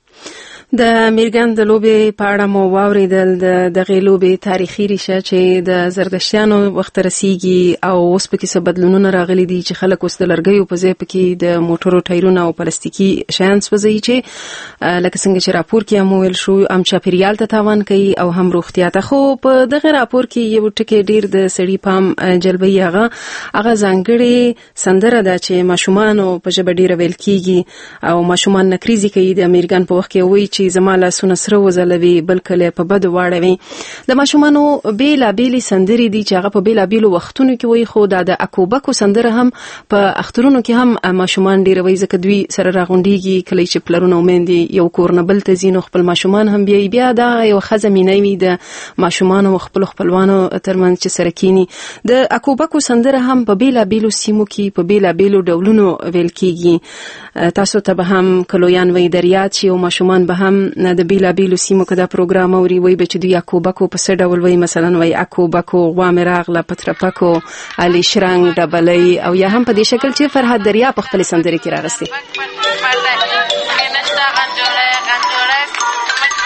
د میرګن د لوبې په اړه مو واورېدل د دغې لوبې تاریخي ریشه چې د زردشتیانو وخت رسیږي او اوس پکې څه بدلونونه راغلي دي چې خلک اوس د لرګیو په ځای پکې د موټرو ټایرونه او پلاستیکي شیان سوځوي چې لکه څنګه چې راپور کې هم وویل شو هم چاپیریال ته تاوان کوي او هم روغتیا ته خو په دغه راپور کې یو ټکی ډیر د سړي پام جلبوي هغه هغه ځانګړې سندره ده چې ماشومانو په ژبه ډیره ویل کېږي او ماشومان نکریزي کوي د میرګن په وخت کې وایي چې زما لاسونه سره وځلوي بل کله په بدو واړوي د ماشومانو بیلابېلې سندرې دي چې هغه په بیلابېلو وختونو کې وایي خو دا د اکوبکو سندره هم په اخترونو کې هم ماشومان ډېر وایي ځکه دوی سره راغونډېږي کله چې پلرونه او میندې یو کور نه بل ته ځي نو خپل ماشومان هم بیایي بیا دا یو ښځه مینه وي د ماشومانو او خپلو خپلوانو ترمنځ چې سره کینی د اکوبکو سندره هم په بیلابېلو سیمو کې په بیلابېلو ډولونو ویل کېږي تاسو ته به هم کلویان وایي دریاد شي او ماشومان به هم د بیلا بیلو سیمو کې دا پروګرام اوري وای به چې دوی اکوبکو په څه ډول وای مثلا وای اکوبکو غوا مې راغله پترپکو علي شرنګ ډبلۍ او یا هم په دې شکل چې فرحت دریا په خپل سندرې کې راغستې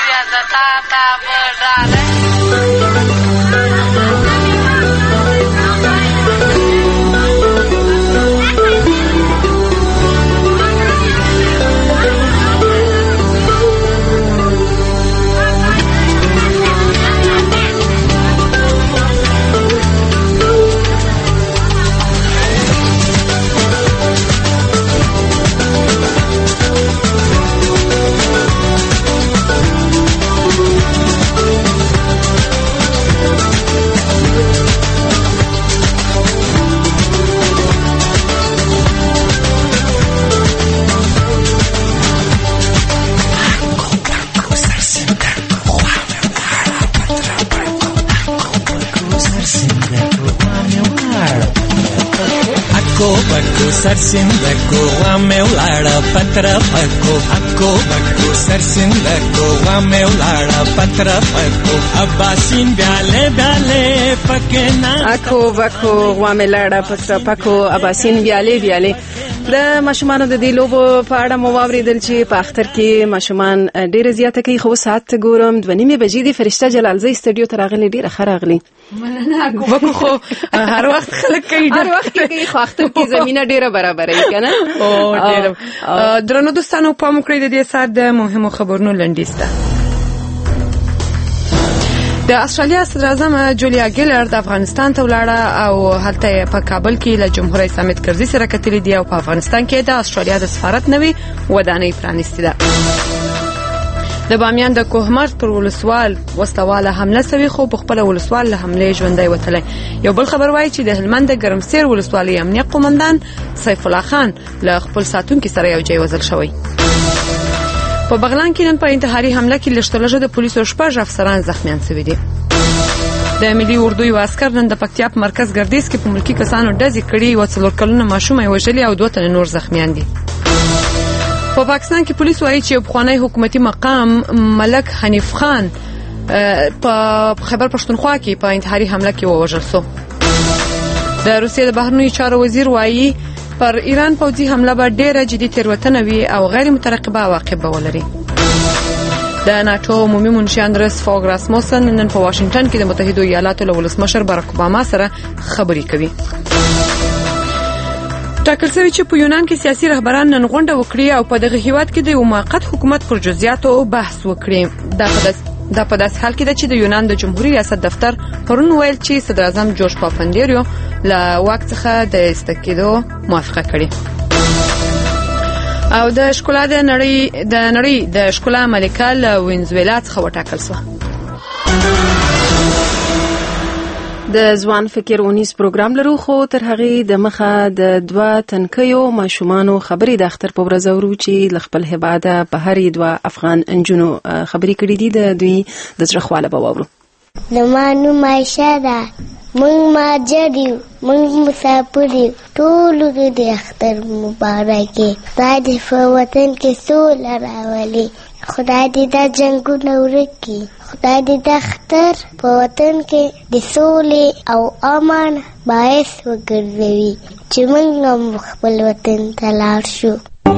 सरसिंदको वामेउलाडा पत्र पको अक्को बक्को सरसिंदको वामेउलाडा पत्र पको अब्बासिन ब्याले ब्याले पकेना अक्को बक्को वामेउलाडा पत्र पको अब्बासिन ब्याले ब्याले د ماشومان د دې لوبو په اړه مو واوریدل چې په اختر کې ماشومان ډېر زیاته کوي. خو ساعت ګورم دوه نیمې بجې دي. فرشته جلالزی استودیو ته راغلي، ډېره ښه راغلي. مننه کوکو. خو هر وخت خلک کوي، هر وخت کوي، خو اختر کې زمينه ډېره برابره وي کنه. او ډېر درنو دوستانو پام وکړئ د دې ساعت د مهمو خبرونو لنډیز ته. د استرالیا صدر اعظم جولیا ګیلر د افغانستان ته ولاړه او هلته په کابل کې له جمهور رئیس حامد کرزي سره کتلې دی او په افغانستان کې د استرالیا د سفارت نوې ودانۍ پرانیستې ده. د بامیان د کوهمرد پر ولسوال وسواله حمله سوي، خو په خپل ولسوال له حمله ژوندۍ وتلی. یو بل خبر وایي چې د هلمند د ګرمسیر ولسوالۍ امنیه قومندان سیف الله خان له خپل ساتونکي سره یو ځای وژل شوی. په بغلان کې نن په انتحاري حمله کې لږترلږه د پولیسو شپږ افسران زخمیان شوي دي. د ملي اردو یو عسکر نن د پکتیا په مرکز ګردیز کې په ملکی کسانو ډزې کړي او څلور کلونه ماشوم یې وژلي او دوه تنه نور زخمیان دي. په پاکستان کې پولیس وایي چې پخوانی حکومتي مقام ملک حنیف خان په خیبر پښتونخوا کې په انتحاري حمله کې ووژل شو. د روسیې د بهرنیو چارو وزیر وایي پر ایران پوځي حمله به ډېره جدي تېروتنه وي او غیر مترقبه عواقب به ولري. د ناتو عمومي منشي اندرس فوګ راسموسن نن په واشنگټن کې د متحده ایالاتو له ولسمشر باراک اوباما سره خبرې کوي. ټاکل شوی چې په یونان کې سیاسي رهبران نن غونډه وکړي او په دغه هیواد کې د یو موقت حکومت پر جزئیاتو بحث وکړي. دا په دا په داس حال کې ده چې د یونان د جمهوریت ریاست دفتر پرون ویل چې صدر اعظم جورج پاپندریو له واک څخه د استقالې موافقه کړې. او د ښکلا د نړۍ د نړۍ د ښکلا ملکه له وینزویلا څخه وټاکل شوه. د ځوان فکر اونیس پروګرام لرو، خو تر هغه د مخه د دوه تنکیو ماشومانو خبرې د اختر په ورځ ورو چې خپل هباده په هرې دوه افغان انجونو خبرې کړې دي. د دوی د زړه خواله به واورو. زما نوم عایشه ده، موږ مهاجر یو، موږ مسافر یو، ټولو ته د اختر مبارک وي. خدای دې په وطن کې سوله راولي، خدای دې دا جنګونه ورک کړي، خدای دې د اختر په وطن کې د سولې او امن باعث وګرځوي چې موږ هم خپل وطن ته لاړ شو.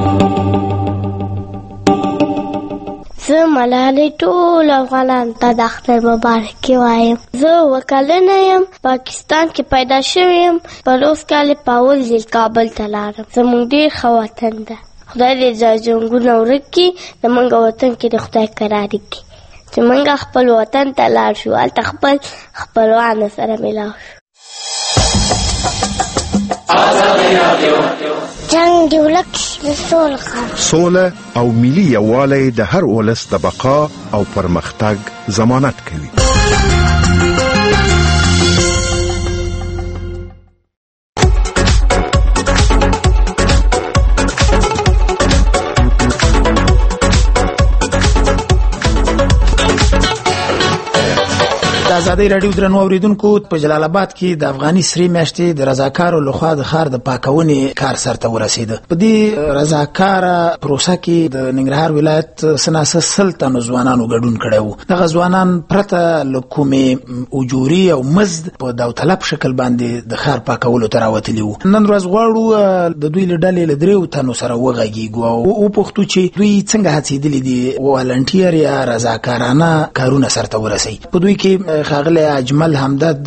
زه ملالۍ ټول افغانان ته د اختر مبارک وایم. زه اووه کلنه یم، پاکستان کې پیدا شوی یم، په لس کاله په اول ځل کابل ته لاړم. زموږ ډېر ښه وطن ده، خدای دې دا جنګونه ورک کړي، زموږ وطن کې د خدای کراري کړي چې موږ خپل وطن ته لاړ شو، هلته خپل خپلوانو سره ملاو شو. جنگ دی ولک د سوله سوله او ملي یووالی د هر ولس د بقا او پرمختګ ضمانت کوي. د ازادۍ راډیو درنو اوریدونکو په جلال آباد کې د افغاني سری میاشتې د رضاکارو لخوا د ښار د پاکونې کار سرته ورسېده. په دې رضاکاره پروسه کې د ننګرهار ولایت سناسه سل تنو ځوانانو ګډون کړی و. دغه ځوانان پرته له کومې اجوري او مزد په داوطلب شکل باندې د ښار پاکولو ته راوتلي وو. نن ورځ غواړو د دوی له ډلې له دریو تنو سره وغږیږو او وپوښتو چې دوی څنګه هڅېدلي دي والنټیر یا رضاکارانه کارونه سرته ورسوي. په دوی کې ښاغلی اجمل همدرد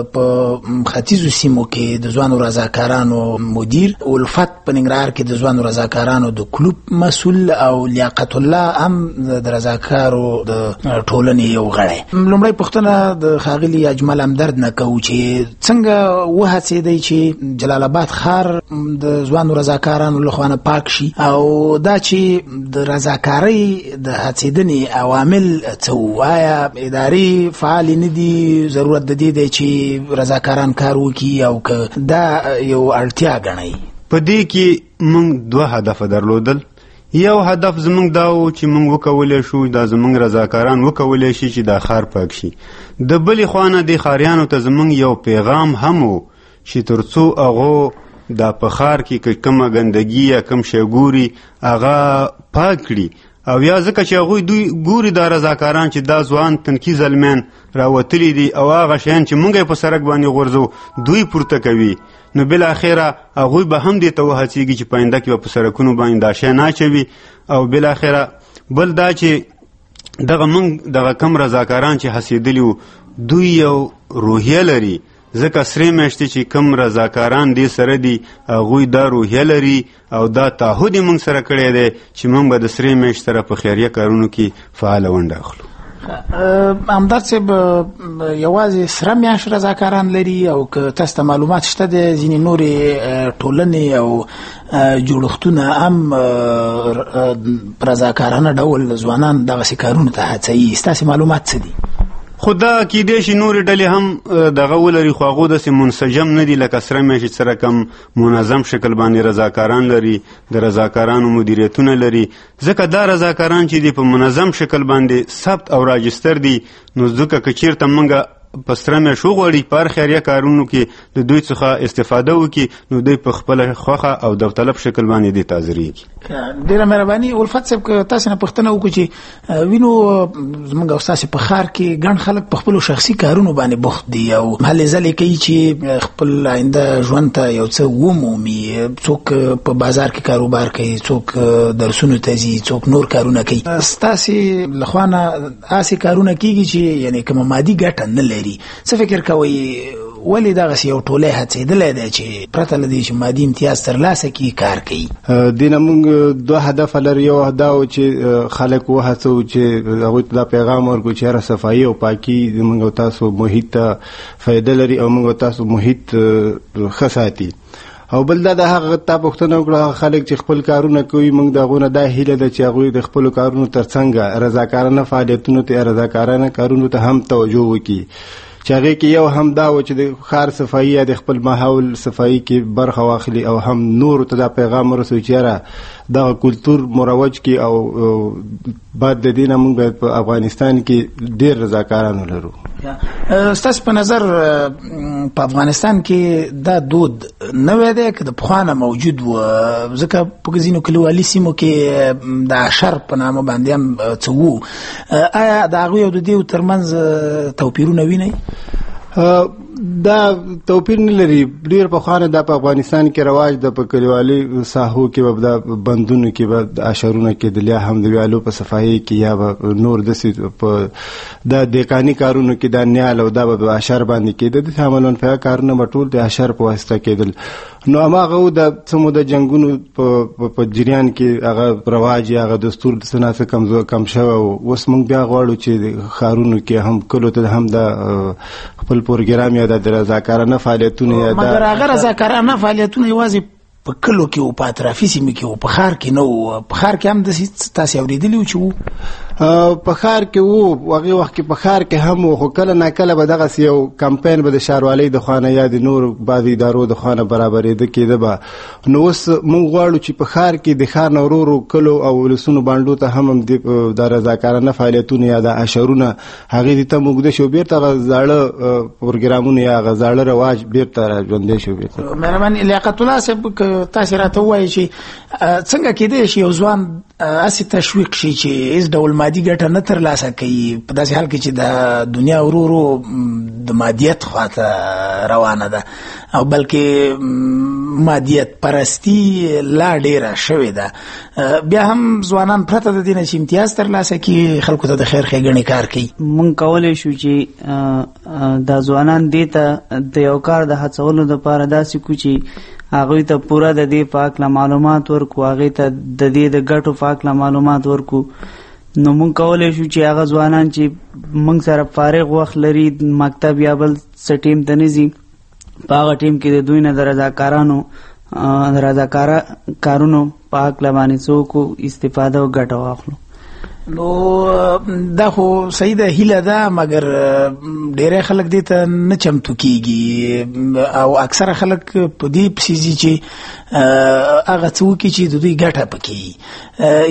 په ختیځو سیمو کې د ځوانو رضاکارانو مدیر، الفت په ننګرهار کې د ځوانو رضاکارانو د کلوب مسؤل او لیاقت الله هم د رضاکارو د ټولنې یو غړی. لومړی پوښتنه د ښاغلي اجمل همدرد نه کوو چې څنګه وهڅېدی چې جلال آباد ښار د ځوانو رضاکارانو لخوا نه پاک شي او دا چې د رضاکارۍ د هڅېدنې عوامل څه وو؟ آیا ادارې فعالې نه دي؟ ضرورت د دې دی چې رضاکاران کار وکړي او که دا یو اړتیا ګڼئ؟ په دې کې موږ دوه هدف درلودل. یو هدف زموږ دا و چې موږ وکولی شو دا زموږ رضاکاران وکولی شي چې دا ښار پاک شي. د بلې خوا نه دې ښاریانو ته زموږ یو پیغام هم و چې تر څو هغو دا په ښار کې که کومه ګندګي یا کوم شی ګوري هغه پاک کړي او یا ځکه چې هغوی دوی ګوري دا رضاکاران چې دا ځوان تنکي زلمیان راوتلي دي او هغه شیان چې موږ یې په سړک باندې غورځو دوی پورته کوي، نو بالاخره هغوی به هم دې ته وهڅېږي چې په آینده کې به په سړکونو باندې دا شی نه اچوي. او بالاخره بل دا چې دغه موږ دغه کم رضاکاران چې هڅېدلي وو دوی یو روحیه لري، ځکه سرې میاشتې چې کم رضاکاران دې سره دي هغوی دا روحیه لري او دا تعهد یې موږ سره کړی دی چې موږ به د سرې میاشت سره په خیریه کارونو کې فعاله ونډه اخلو. همدرد صاحب یوازې سره میاشت رضاکاران لري او که تاسو ته معلومات شته د ځینې نورې ټولنې او جوړښتونه هم رضاکارانه ډول ځوانان دغسې کارونو ته هڅوي، ستاسې معلومات څه دي؟ خو دا کیدای شي نورې ډلې هم دغه ولري خو هغو داسې منسجم نه دي لکه سره میاشت سره کم منظم شکل باندې رضاکاران لري، د رضاکارانو مدیریتونه لري. ځکه دا رضاکاران چې دي په منظم شکل باندې ثبت او راجستر دي، نو ځکه که چېرته موږ په سره میاشت وغواړي په هر خیریه کارونو کې د دوی څخه استفاده وکړي نو دوی په خپله خوښه او داوطلب شکل باندې دې ته حاضرېږي. ډېره مهرباني. الفت صاحب که تاسې نه پوښتنه وکړو چې وینو زموږ او ستاسې په ښار کې ګڼ خلک په خپلو شخصي کارونو باندې بوخت دي او هلې ځلې کوي چې خپل آینده ژوند ته یو څه ومومي. څوک په بازار کې کاروبار کوي، څوک درسونو ته ځي، څوک نور کارونه کوي. ستاسې لخوا نه هسې کارونه کېږي چې یعنې کومه مادي ګټه نه لري. څه فکر کوئ ولې دغسې یو ټولی هڅېدلی دی چې پرته له دې چې مادي امتیاز ترلاسه کړي کار کوي؟ دې نه موږ دوه هدف لرو. یو دا و چې خلک وهڅوو چې هغوی ته دا پیغام ورکړو چې هره صفایي او پاکي موږ او تاسو محیط ته فایده لري او موږ او تاسو محیط ښه ساتي. او بل دا د هغه تا پوښتنه وکړه هغه خلک چې خپل کارونه کوي موږ د هغو نه دا هیله ده چې هغوی د خپلو کارونو تر څنګ رضاکارانه فعالیتونو ته رضاکارانه کارونو ته هم توجه وکړي چې هغې کې یو هم دا و چې د ښار صفایي یا د خپل ماحول صفایي کې برخه واخلي او هم نورو ته دا پیغام ورسوي چې یاره دغه کلتور مروج کړي او بعد د دې نه موږ باید په افغانستان کې ډېر رضاکارانو لرو. ستاسو په نظر په افغانستان کې دا دود نوی دی که د پخوا نه موجود و؟ ځکه په ځینو کلیوالي سیمو کې د اشر په نامه باندې هم څه وو. آیا د هغوی او د دې ترمنځ توپیرونه وینئ؟ دا توپیر نه لري. ډېر پخوا نه دا په افغانستان کې رواج ده، په کلیوالي ساحو کې به دا بندونو کې به د اشرونه کېدل یا هم د ویالو په صفایي کې یا به نور داسې په دا دیکاني کارونو کې دا نیال او دا به په اشر باندې کېده. داسې عملاً فیا کارونه به ټول د اشر په واسطه کېدل. نو هماغه د څه موده جنګونو په جریان کې هغه رواج یا هغه دستور د څه نه څه کمزور کم شوی و. اوس موږ بیا غواړو چې ښارونو کې هم کلو ته هم د خپل پروګرام یا د رضاکارانه فعالیتونه یا مګر هغه رضاکارانه فعالیتونه یوازې په کلو کې او په اطرافي سیمو کې او په ښار کې نه و. په ښار کې هم داسې تاسې اورېدلي و چې و؟ په ښار کې وو هغه وخت کې په ښار کې هم خو کله نه کله به دغه یو کمپاین به د ښاروالۍ د خانه یا د نور بعضي ادارو د خانه برابرېده کېده به نو اوس موږ غواړو چې په ښار کې د ښار نه ورو ورو کلو او ولسونو باندې ته هم د رضاکارانه فعالیتونه یا د اشرونه هغه د ته موږ د شو بیرته غزاړه پروګرامونه یا غزاړه رواج بیرته ژوندې شو بیرته مهربان لیاقت الله صاحب تاسو راته وایي چې څنګه کېدای شي یو ځوان اسی تشویق شي چې هیڅ ډول مادي ګټه نه ترلاسه کوي په داسې حال کې چې د دنیا ورو ورو د مادیت خواته روانه ده او بلکې مادیت پرستی لا ډیره شوې ده بیا هم ځوانان پرته د دې نه چې امتیاز ترلاسه کوي خلکو ته د خیر ښېګڼې کار کوي. مونږ کولی شو چې دا ځوانان دې ته د یو کار د هڅولو دپاره داسې کو چې هغوی ته پوره د دې په هکله معلومات ورکو هغوی ته د دې د ګټو په هکله معلومات ورکو نو مونږ کولی شو چې هغه ځوانان چې مونږ سره فارغ وخت لري مکتب یا بل څه ټیم ته نه ځي په هغه ټیم کې د دوی نه د رضاکارانو د رضاکاره کارونو په هکله باندې څه وکړو استفاده او ګټه واخلو. نو دا خو صحیح ده هیله ده مګر ډېری خلک دې ته نه چمتو کېږي او اکثره خلک په دې پسې ځي چې هغه څه وکړي چې د دوی ګټه پکې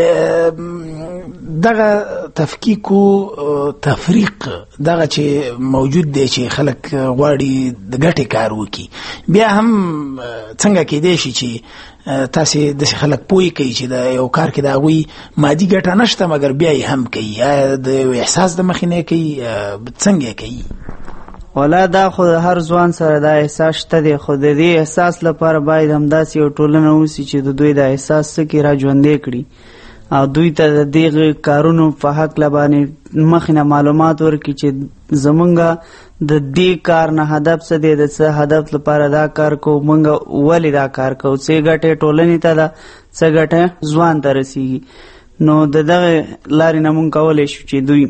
یعنې دغه تفکیک و تفریق دغه چې موجود دی چې خلک غواړي د ګټې کار وکړي بیا هم څنګه کېدای شي چې تاسې داسې خلک پوه کوي چې د یو کار کې د هغوی مادي ګټه نشته مګر بیا یې هم کوي یا د یو احساس د مخې نه کوي څنګه یې کوي؟ والا دا خو د هر ځوان سره دا احساس شته دی خو د دې احساس لپاره باید همداسې یو ټولنه اوسي چې د دوی د احساس څه کې را ژوندی کړي او دوی ته د دې کارونو په هکله باندې مخې نه معلومات ورکړي چې زمونږ د دې کار نه هدف څه دی د څه هدف لپاره دا کار کوو مونږ ولې دا کار کوو څه ګټې ټولنې ته ده څه ګټه ځوان ته رسیږي نو د دغه لارې نه مونږ کولی شو چې دوی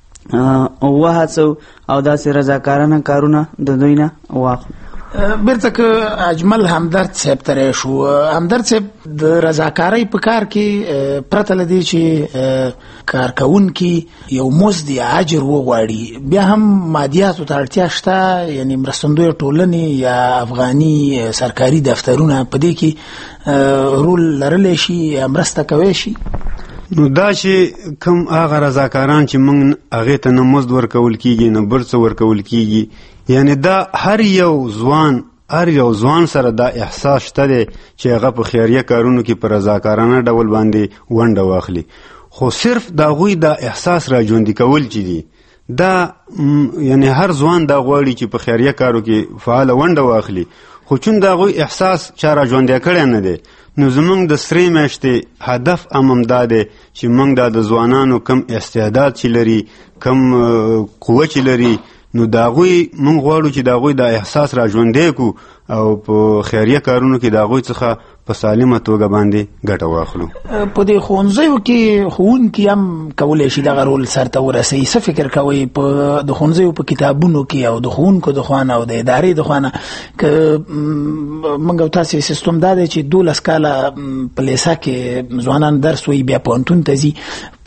وهڅو او داسې رضاکارانه کارونه د دوی نه واخلو. بیرته که اجمل همدرد صاحب ته شو همدرد صاحب د رضاکارۍ په کار کې پرته له دې چې کارکوونکي یو مزد یا اجر وغواړي بیا هم مادیاتو ته اړتیا شته یعنی مرستندویه ټولنې یا افغاني سرکاري دفترونه په دې کې رول لرلی شي یا مرسته کولی شي؟ نو دا چې کوم هغه رضاکاران چې موږ هغې ته نه مزد ورکول کېږي نه بل څه ورکول کېږي یعنی دا هر یو ځوان هر یو ځوان سره دا احساس شته دی چې هغه په خیریه کارونو کې په رضاکارانه ډول باندې ونډه واخلي خو صرف د هغوی دا احساس را ژوندي کول چې دي دا یعنی هر ځوان دا غواړي چې په خیریه کارو کې فعاله ونډه واخلي خو چون د هغوی احساس چا را ژوندی کړی نه دی نو زمونږ د سرې میاشتې هدف هم دا دی چې موږ دا د ځوانانو کم استعداد چې لري کم قوه چې لري نو د هغوی موږ غواړو چې د هغوی دا احساس را ژوندی کړو او په خیریه کارونو کې د هغوی څخه په سالمه توګه باندې ګټه واخلو. په دې ښوونځیو کې ښوونکي هم کولی شي دغه رول سرته ورسوي څه فکر کوئ په د ښوونځیو په کتابونو کې او د ښوونکو د خوا نه او د ادارې د خوا نه که موږ او تاسې سیستم دا دی چې دولس کاله په لیسه کې ځوانان درس وایي بیا پوهنتون ته ځي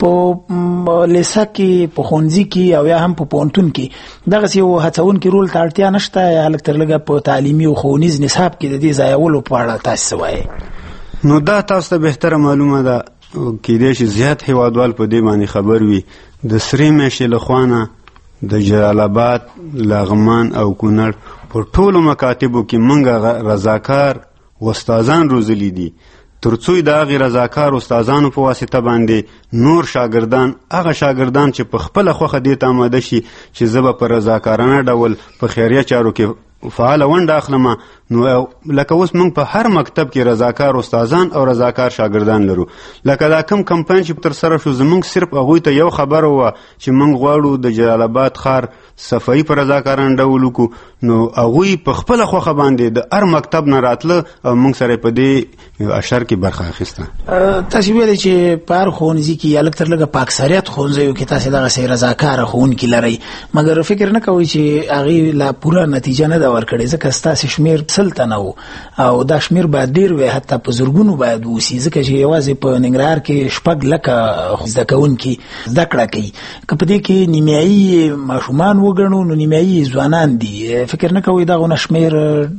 په لیسه کې په ښوونځي کې او یا هم په پوهنتون کې دغسې یو هڅونکي رول ته اړتیا نشته یا هلک تر لږه په تعلیمي او ښوونیز نصاب کې د دې ځایولو په اړه تاسې څه وایئ؟ نو دا تاسو ته بهتره معلومه ده کېدای شي زیات هیوادوال په دې باندې خبر وي د سرې میاشتې له خوا نه د جلال آباد لغمان او کونړ په ټولو مکاتبو کې موږ رضاکار استادان روزلي دي تر څو د هغې رضاکار استادانو په واسطه باندې نور شاګردان هغه شاګردان چې په خپله خوښه دې ته آماده شي چې زه به په رضاکارانه ډول په خیریه چارو کې فعاله ونډه اخلم نو لکه اوس موږ په هر مکتب کې رضاکار استادان او رضاکار شاګردان لرو لکه دا کم کمپاین چې ترسره شو زموږ صرف هغوی ته یو خبره وه چې موږ غواړو د جلال آباد ښار صفایي په رضاکارانه ډول وکړو نو هغوی په خپله خوښه باندې د هر مکتب نه راتله او موږ سره په دې اشر کې برخه اخیسته. تاسې ویلې چې په هر ښوونځي کې یا لږ تر لږه په اکثریت ښوونځیو کې تاسې دغسې رضاکاره ښوونکي لرئ مګر فکر نه کوئ چې هغې لا پوره نتیجه نه ده ورکړې ځکه ستاسې شمېر څه سل تنه وو او دا شمیر باید ډیر وي، حتی په زرګونو باید وسی، ځکه چې یوازې په ننګرهار کې شپږ لکه زده کوونکي زده کړه کوي. که په دې کې نیمایي ماشومان وګڼو نو نیمایي ځوانان دي. فکر نه کوئ دغه شمیر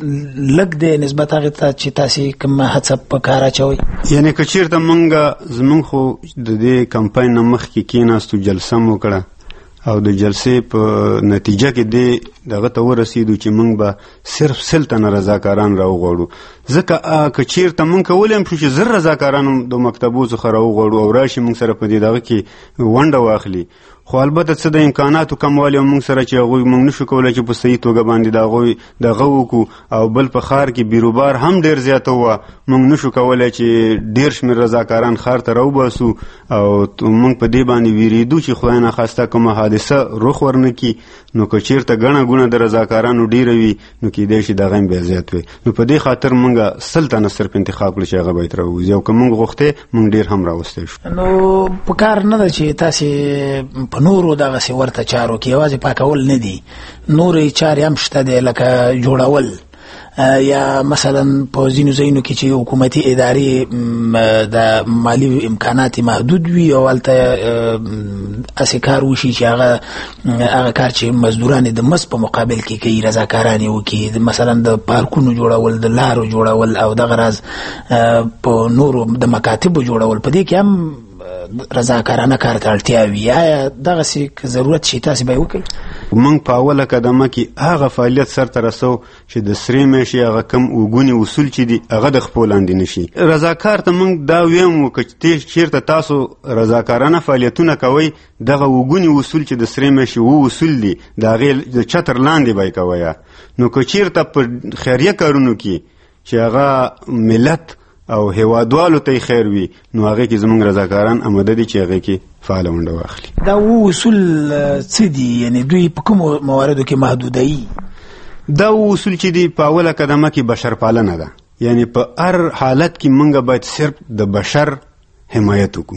لږ دی نسبت هغې ته چې تاسې کومه هڅه په کار اچوئ؟ یعنې که چېرته موږ زموږ خو د دې کمپاین نه مخکې کېناستو، جلسه مو وکړه او د جلسې په نتیجه کې دې دغه ته ورسېدو چې موږ به صرف سل تنه رضاکاران راوغواړو. ځکه که چېرته موږ کولی هم شو چې زر رضاکاران د مکتبو څخه راوغواړو او راشي موږ سره په دې دغه کې ونډه واخلي، خو البته څه د امکاناتو کموالی او موږ سره چې هغوی موږ نشو کولی چې په صحیح توګه باندې د هغوی دغه وکړو، او بل په ښار کې بیروبار هم ډېر زیاته وه، موږ نشو کولی چې ډېر شمېر رضاکاران ښار ته راوباسو او موږ په دې باندې ویرېدو چې خدای ناخواسته کومه حادثه رخ ورنه کړي. نو که چېرته ګڼه ګوڼه د رضاکارانو ډېره وي نو کیدای شي دغه هم بیا زیات وي. نو په دې خاطر موږ سل تنه صرف انتخاب کړو چې هغه باید راووځي، او که موږ غوښتې موږ ډېر هم راوستی شو. نو په کار نه ده چې تاسې په نورو دغسې ورته چارو کې یوازې پاکول نه دي، نورې چارې هم شته دی لکه جوړول، یا مثلا په ځینو ځایونو کې چې حکومتي ادارې د مالی امکانات محدود وي او هلته اسې کار وشي چې هغه هغه کار چې مزدوران د مزد په مقابل کې کوي رضاکاران یې وکړي، مثلا د پارکونو جوړول، د لارو جوړول او دغه راز په نورو د مکاتبو جوړول، په دې کې هم رضاکارانه کار ته اړتیا وي. آیا دغسې ضرورت شي تاسې به یې وکړئ؟ موږ په اوله قدمه کې هغه فعالیت سرته رسو چې د سرې میاشتې هغه کم اوګونې اصول چې دي هغه د خپو لاندې نه شي. رضاکار ته موږ دا ویم که چېرته تاسو رضاکارانه فعالیتونه کوئ، دغه اوګونې اصول چې د سرې میاشتې اووه اصول دي د هغې د چتر لاندې به یې کوئ. نو که چېرته په خیریه کارونو کې چې هغه ملت او هیوادوالو ته خیر وي نو هغه کې زموږ رضاکاران آماده دي چې هغه کې فعاله ونډه واخلي. دا و اصول څه دي؟ یعنی دوی په کومو مواردو کې محدودوي؟ دا و اصول چې دي په اوله قدمه کې بشرپالنه ده، یعنی په هر حالت کې موږ باید صرف د بشر حمایت وکړو.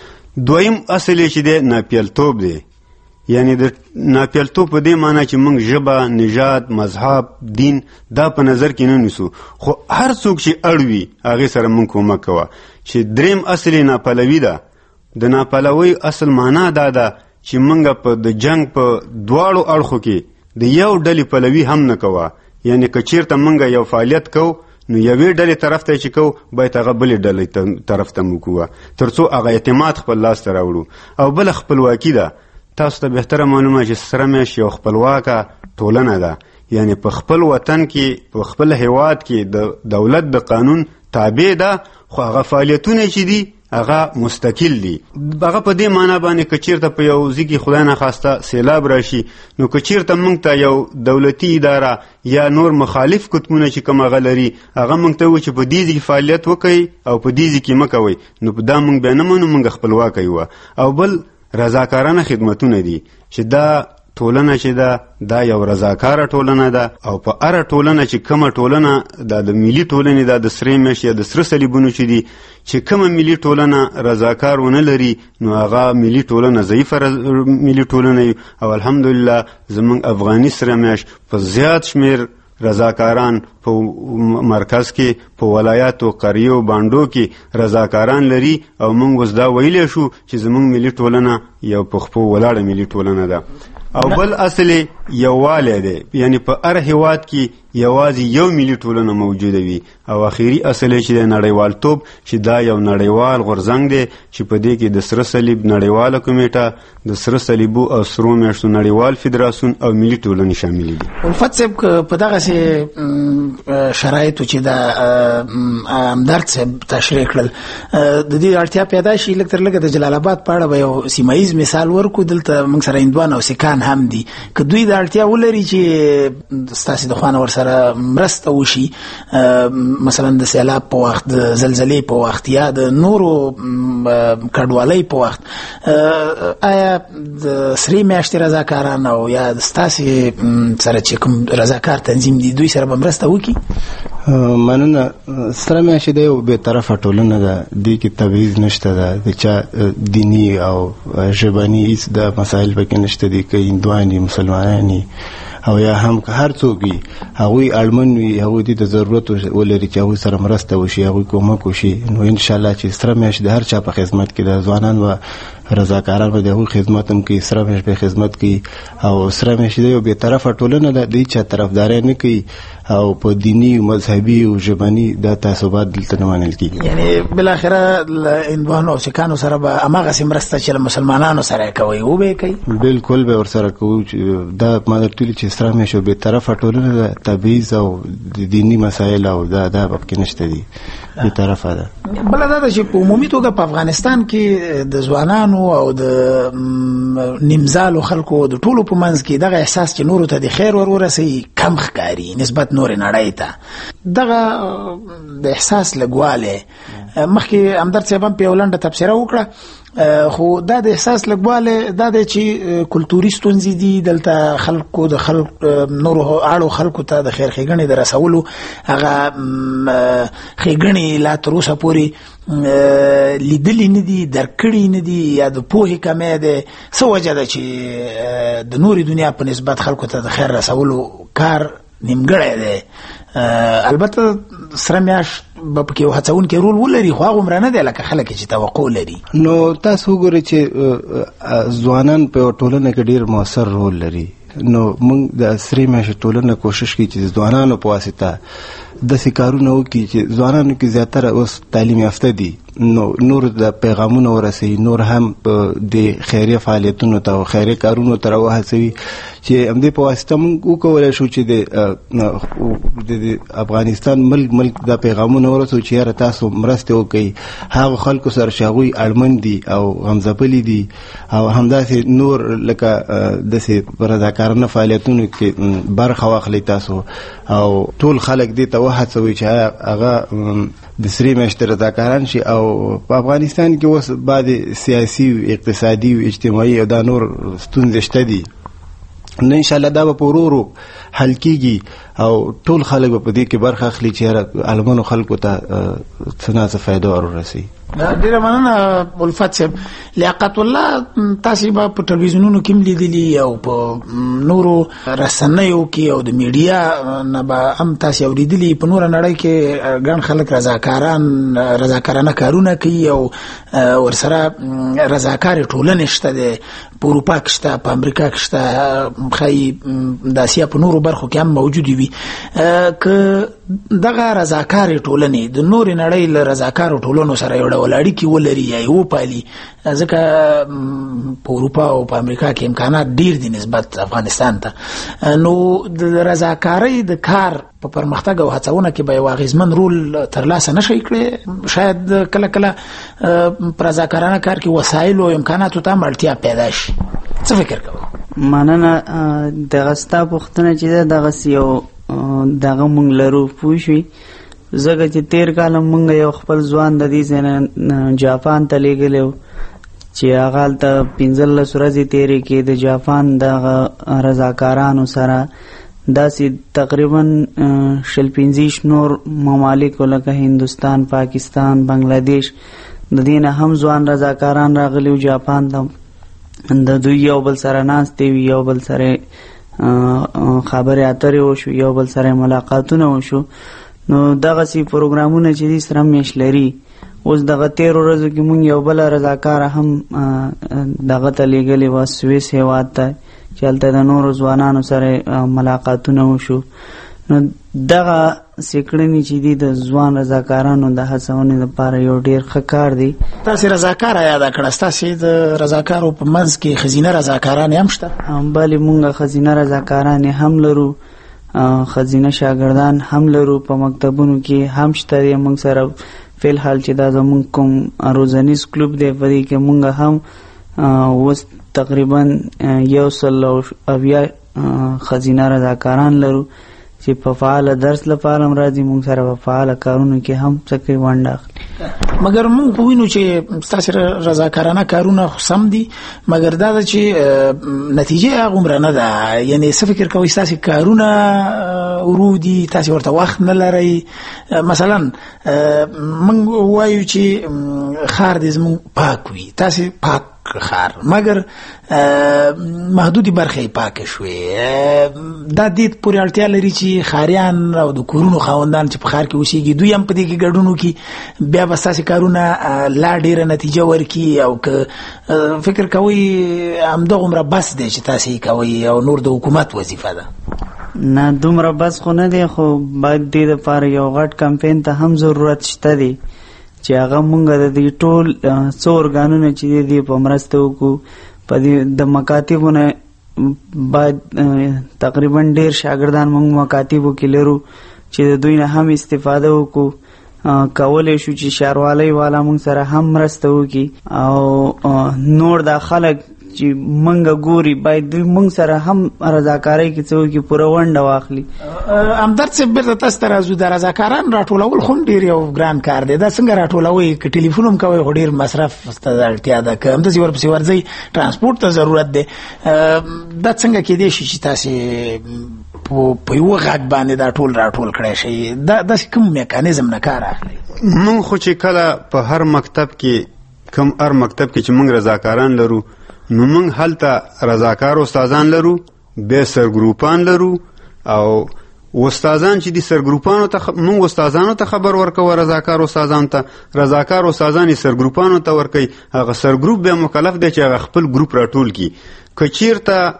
دویم اصل چې دی ناپیلتوب دی، یعنی د ناپیلتوب په دې معنی چې موږ ژبه، نژاد، مذهب، دین دا په نظر کې نه نیسو، خو هر څوک چې اړ وي هغې سره موږ کومک کوه. چې دریم اصل یې ناپلوي ده. د ناپلوۍ اصل معنا دا ده چې موږ په د جنگ په دواړو اړخو کې د یو ډلې پلوي هم نه کوه. یعنی که چېرته موږ یو فعالیت کوو نو یوې ډلې طرف ته چې کوو باید هغه بلې ډلې طرف ته مو کوه، تر څو هغه اعتماد خپل لاس ته راوړو. او بله خپلواکي ده. تاسو ته بهتره معلومه چې سره میاشت یو خپلواکه ټولنه ده، یعنی په خپل وطن کې په خپل هیواد کې د دولت د قانون تابع ده، خو هغه فعالیتونه چې دي هغه مستقل دي. هغه په دې معنا باندې که چېرته په یو ځای کې خدای ناخواسته سیلاب راشي نو که چېرته موږ ته یو دولتي اداره یا نور مخالف قطبونه چې کوم هغه لري هغه موږ ته وایي چې په دې ځای کې فعالیت وکړئ او په دې ځای کې مه کوئ، نو دا موږ بیا نه منو، موږ خپلواکه یو. او بل رضاکارانه خدمتونه دي چې دا ټولنه چې ده دا یو رضاکاره ټولنه ده، او په هره ټولنه چې کومه ټولنه دا د ملي ټولنې ده د سرې میاشتې یا د سره صلیبونو چې دي چې کومه ملي ټولنه رضاکار ونه لري نو هغه ملي ټولنه ضعیفه ملي ټولنه. او الحمدلله زموږ افغاني سره میاشت په زیات شمیر رضاکاران په مرکز کې په ولایاتو قریو باندو کې رضاکاران لري، او موږ اوس دا ویلی شو چې زموږ ملي ټولنه یو په خپو ولاړه ملي ټولنه ده. او بل اصل یووالی دی، یعنی په هر هیواد کې یوازې یو ملي ټولنه موجوده وي. او اخیری اصل چې د نړیوالتوب چې دا یو نړیوال غورځنګ دی چې په دې کې د سره صلیب نړیواله کمیټه، د سره صلیبو او سرو میاشتو نړیوال فدراسیون او ملي ټولنې شامل دي. الفت صاحب په دغسې شرایطو چې د همدرد صاحب تشریح کړل د دې اړتیا پیدا شي لږ تر لږه د جلال آباد په اړه به یو سیمه ییز مثال ورکړو. دلته موږ سره هندوان او سیکان هم دي، که دوی د اړتیا ولري چې ستاسې د خوا نه ورسره مرسته وشي، مثلا د سیلاب په وخت، د زلزلې په وخت یا د نورو کډوالۍ په وخت، آیا د سرې میاشتې رضاکاران او یا ستاسې سره چې کوم رضاکار تنظیم دي دوی سره به مرسته وکړي؟ مننه. سره میاشتې د یو بې طرفه ټولنه ده، دې کې تبعیض نشته ده، د چا دیني او ژبني هېڅ د مسایل پکې نشته دي، که هندوان دي، مسلمانان دي او یا هم هر څوک وي هغوی اړمن وي هغوی دې ته ضرورت ولري چې هغوی سره مرسته وشي هغوی کومک وشي نو انشاءالله چې سره میاشت د هر چا په خدمت کې د ځوانان و رضاکاران به د هغوی خدمت هم کوي سره میاشت به خدمت کوي او سره میاشت د یو بېطرفه ټولنه ده د هېچا طرفداري نه کوي او په دیني مذهبي او ژبني دا تعصبات دلته نه منل کېږي یعنې بالاخره له هندوانو او سکانو سره به هماغسې مرسته چې له مسلمانانو سره یې کوئ و به یې کوي بلکل به ورسره کوو دا ما درته ویلي چې سره میاشت یو بېطرفه ټولنه ده تبعیض او د دیني مسایل او دا دا پکې نشته دي بېطرفه ده بله دا ده چې په عمومي توګه په افغانستان کې د ځوانانو او د نیمزالو خلکو د ټولو په منځ کې دغه احساس چې نورو ته د خیر ور ورسوي کم ښکاري نسبت نورې نړۍ ته دغه د احساس لږوالی مخکې همدرد صاحب هم په یو لنډه تبصره وکړه خو دا د احساس لږوالی دا دی چې کلتوري ستونزې دي دلته خلکو د خلک نورو اړو خلکو ته د خیر ښېګڼې د رسولو هغه ښېګڼې لا تر اوسه پورې لیدلې نه دي درک کړي نه دي یا د پوهې کمی دی څه وجه ده چې د نورې دنیا په نسبت خلکو ته د خیر رسولو کار نیمګړی دی البته سره میاشت به پکې یو هڅونکی رول ولري خو هغومره نه دی لکه خلک چې توقع لري نو تاسو وګورئ چې ځوانان په ټولنه کې ډېر مؤثر رول لري نو موږ د سرې میاشتې ټولنه کوشش کوي چې د ځوانانو په واسطه داسې کارونه وکړي چې ځوانانو کې زیاتره اوس تعلیم یافته دي نو نور د پیغامونه ورسوي نور هم د خیریه فعالیتونو ته او خیریه کارونو ته راوهڅوي چې همدې په واسطه موږ وکولی شو چې د افغانستان ملک ملک دا پیغامونه ورسوي چې یاره تاسو مرستې وکړئ هغو خلکو سره چې هغوی اړمن دي او غمځپلي دي او همداسې نور لکه داسې رضاکارانه فعالیتونو کې برخه واخلئ تاسو او ټول خلک دې ته وهڅوي چې هغه د سرې میاشتې رضاکاران شي او په افغانستان کې اوس بعد سیاسي اقتصادي او اجتماعي او دا نور ستونزې شته دي نو انشاءالله دا به په ورو ورو حل کېږي او ټول خلک به په دې کې برخه اخلي چې اړمنو خلکو ته څه نه څه فایده ور ورسوي ډیره مننه الفت صاحب لیاقت الله تاسو به په ټلویزیونونو کې لیدلی او په نورو رسنیو کې او د میډیا نه به هم تاسو اوریدلی په نور نړۍ کې ګڼ خلک رضاکاران رضاکارانه کارونه کوي او ورسره رضاکار ټولنې شته د په اروپا کې شته په امریکا کې شته خی د اسیا په نورو برخو کې هم موجود وي که دغه رضاکار ټولنې د نور نړۍ له رضاکار ټولنو سره یو ډول اړیکې ولري یا یې وپالي ځکه په اروپا او په امریکا کې امکانات ډیر دي نسبت افغانستان ته نو د رضاکارۍ د کار په پرمختګ او هڅونه کې به یو اغېزمن رول ترلاسه نشي کړی شاید کله کله په رضاکارانه کار کې وسایل او امکاناتو ته هم اړتیا پیدا شي څه فکر کوئ مننه دغه ستا پوښتنه چې ده دغسې یو دغه مونږ لرو پوه شوي ځکه چې تیر کال مونږ یو خپل ځوان د دې ځای نه جاپان ته لیږلی و چې هغه هلته پنځلس ورځې تېرې کې د جاپان دغه رضاکارانو سره داسې تقریبا شل پنځه نور ممالکو لکه هندوستان پاکستان بنګلادیش د دې نه هم ځوان رضاکاران راغلي و جاپان ته د دوی یو بل سره ناستې وي یو بل سره خبرې اترې وشو یو بل سره ملاقاتونه وشو نو دغسې پروګرامونه چې دي سره میاشت لري اوس دغه تیرو ورځو کې مونږ یو بله رضاکاره هم دغه ته لیږلې وه سویس هېواد ته چې هلته د نورو ځوانانو سره ملاقاتونه وشو نو دغه سیکړنې چې دي د ځوان رضاکارانو د هڅونې لپاره یو ډېر ښه کار دی تاسې رضاکاره یاده کړه ستاسې د رضاکارو په منځ کې ښځینه رضاکارانې هم شته بلې مونږ ښځینه رضاکارانې هم لرو ښځینه شاګردان هم لرو په مکتبونو کې هم شته دی مونږ سره فی الحال چې دا زمونږ کوم روزنیز کلوب دی په دې کې مونږ هم اوس تقریبا یو سل اویا ښځینه رضاکاران لرو چې په فعاله درس لپاره هم راځي مونږ سره په فعاله کارونو کې هم څه کوي ونډه اخلي مګر مونږ خو وینو چې ستاسې رضاکارانه کارونه خو سم دي مګر دا ده چې نتیجه یې هغومره نه ده یعنې څه فکر کوئ ستاسې کارونه ورو دي تاسې ورته وخت نه لرئ مثلا مونږ وایو چې ښار دې زمونږ پاک وي تاسې پاک خار مګر محدودي برخې پاک شوې دا دې پورې اړتیا لري چې خاریان او د کورونو خاوندان چې په خار کې اوسېږي دوی هم په دې کې ګډون وکړي بیا به ستاسې کارونه لا ډېره نتیجه ورکړي او که فکر کوئ همدغومره بس دی چې تاسې یې کوئ او نور د حکومت وظیفه ده نه دومره بس خو نه دی خو باید دې دپاره یو غټ کمپین ته هم ضرورت شته دی چې هغه مونږ د دې ټول څو ارګانونه چې دی په مرسته وکړو په دې د مکاتبو نه باید تقریبا ډېر شاګردان مونږ مکاتبو کې لرو چې د دوی نه هم استفاده وکړو کولی شو چې ښاروالۍ والا مونږ سره هم مرسته وکړي او نور دا خلک چې مونږ ګوري باید دوی مونږ سره هم رضاکارۍ کې څه وکړي پوره ونډه واخلي. همدرد صاحب بیرته تاسو ته راځو د رضاکاران راټولول خو هم ډېر یو ګران کار دی دا څنګه راټولوئ که ټلیفون هم کوئ خو ډېر مصرف ته اړتیا ده که همداسې ورپسې ورځئ ټرانسپورټ ته ضرورت دی دا څنګه کیدی شي چې تاسې په یوه غږ باندې دا ټول راټول کړی شئ دا داسې کوم میکانیزم نه کار اخلئ؟ موږ خو چې کله په هر مکتب کې کوم هر مکتب کې چې موږ رضاکاران لرو نو موږ هلته رضاکار استادان لرو بیا سرګروپان لرو او استادان چې دي سرګروپانو ته موږ استادانو ته خبر ورکوو رضاکار استادانو ته رضاکار استادان یې سرګروپانو ته ورکوي هغه سرګروپ بیا مکلف دی چې هغه خپل ګروپ راټول کړي که چیرته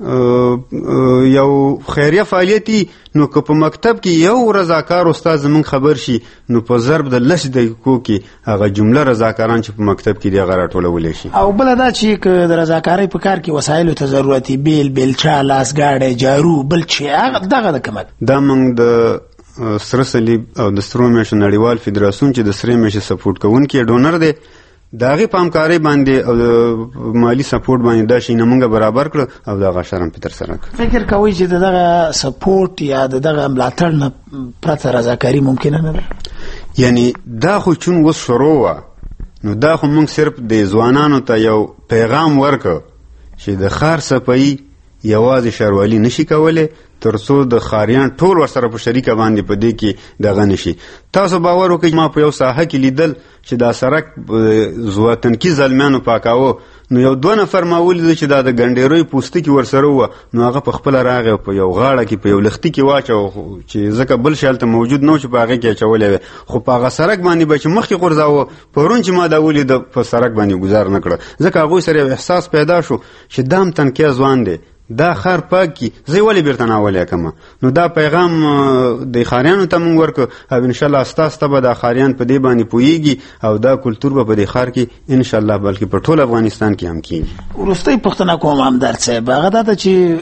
یو خیریه فعالیتي نو که په مکتب کې یو رضاکار استاد زمونږ خبر شي نو په ضرب د لس دقیقو کې هغه جمله رضاکاران چې په مکتب کې دي هغه راټولولی شي. او بله دا چې که د رضاکارۍ په کار کې وسایلو ته ضرورت وي بیل بیلچه لاسګاډی جارو بل چې هغه دغه د کومک دا موږ د سره صلیب او د سرو میاشو نړیوال فدراسیون چې د سرې میاشې سپورټ کوونکی ډونر دی د هغې په همکارۍ باندې او د مالي سپورټ باندې دا شیونه موږ برابر کړه او د هغه اشر هم پې ترسره کړه. فکر کوئ چې د دغه سپورټ یا د دغه ملاتړ نه پرته رضاکاري ممکنه نه ده؟ یعنی دا خو چون اوس شروع وه نو دا خو موږ صرف د ځوانانو ته یو پیغام ورکړه چې د ښار صفایي یوازې ښاروالي نشي کولی تر څو د ښاریان ټول ورسره په شریکه باندې په دې کې دغه نشي. تاسو باور وکړئ ما په یو ساحه کې لیدل چې دا سړک زواتنکي زلمیانو پاکاوه نو یو دوه نفر ما ولیده چې دا د ګنډېروی پوستکي ورسره وه نو هغه په خپله راغی په یو غاړه کې په یو لختي کې واچوه چې ځکه بل شی هلته موجود نه و چې په هغې کې اچولی وی خو په هغه سړک باندې به چې مخکې غورځاوه پرون چې ما دا ولیده په سړک باندې ګزار نه کړه ځکه هغوی سره یو احساس پیدا شو چې دا هم تنکیه ځوان دی دا خار پاک کی زه ولې بیرته ناولې کما نو دا پیغام د خاریانو ته مونږ ورکو او ان شاء الله استاد ته به د خاریان په دې باندې پويږي او دا کلچر به په دې خار کې ان شاء الله بلکې په ټول افغانستان کې هم کیږي. ورستۍ پښتنه کوم همدرد صاحب هغه دا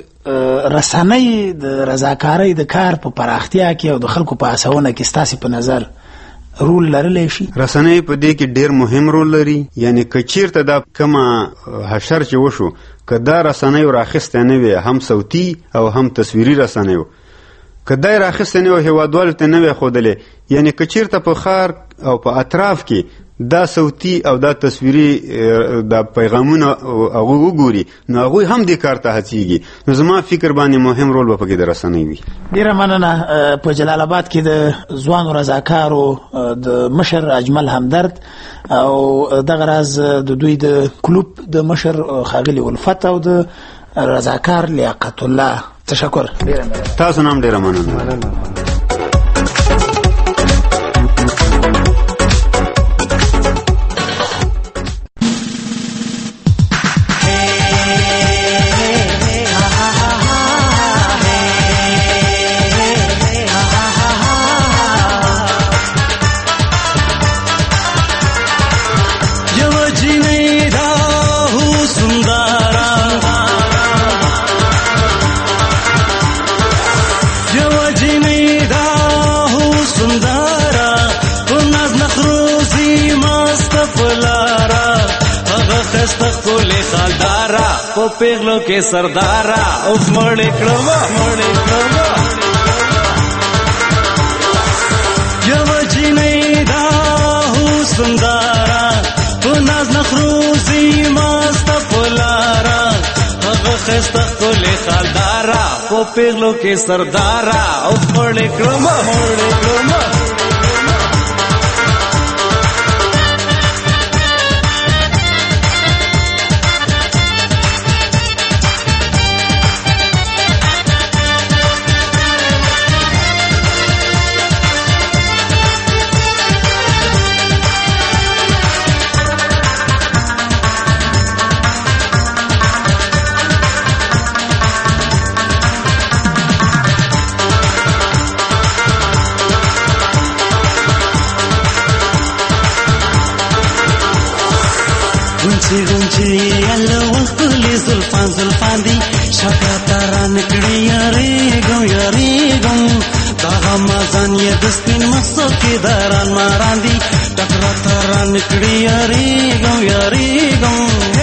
چې رسنۍ د رضاکارۍ د کار په پراختیا کې او د خلکو په هڅونه کې ستاسو په نظر رول لرلی شي؟ رسنۍ په دې کې ډېر مهم رول لري یعنی که چیرته دا کومه حشر چې وشو که دا رسنۍ راخسته نه وي هم صوتي او هم تصویري رسنۍ که دا راخسته نه وي هیوادوالو ته نه وي ښودلی یعنی که چیرته په ښار او په اطراف کې دا صوتي او دا تصویري دا پیغامونه هغوی وګوري نو هغوی هم دې کار ته هڅېږي نو زما فکر باندې مهم رول به پکې د رسنۍ وي. ډېره مننه. په جلال آباد کې د ځوانو رضاکارو د مشر اجمل همدرد او دغه راز د دوی د کلوب د مشر ښاغلي الفت او د رضاکار لیاقت الله تشکر. تاسو نام ډېره مننه. په پیغلو کې سردارا اوس مړې کړم مړې کړم یو جنې دا حسندارا په ناز نخروزي مست پلارا هغه خسته کولې خالدارا په پیغلو کې سردارا اوس مړې کړم مړې کړم غونچی غونچی الله وختلی زلفان زلفان دی شکا تران کړي یاریګم یاریګم دا غمازان یې د سپین مستو کې داران ماران دی ټکر تران کړي یاریګم یاریګم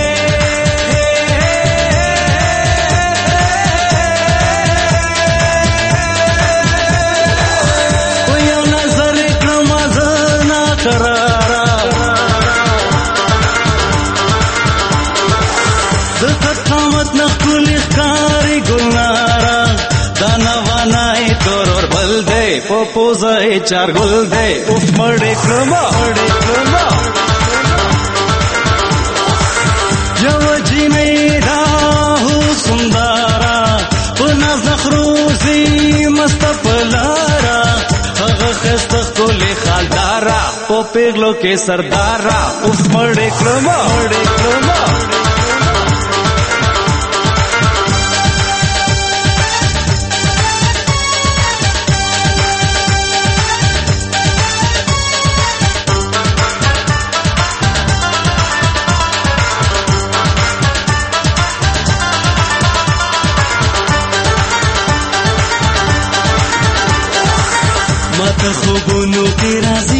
پوزه چار ګل دی اوف مړې کړم مړې کړم یو جینې دا هو سندارا په ناز خروزي مست پلارا هغه خسته کولې خالدارا په پیغلو کې سردارا اوف مړې کړم مړې کړم خوبونو کې راځي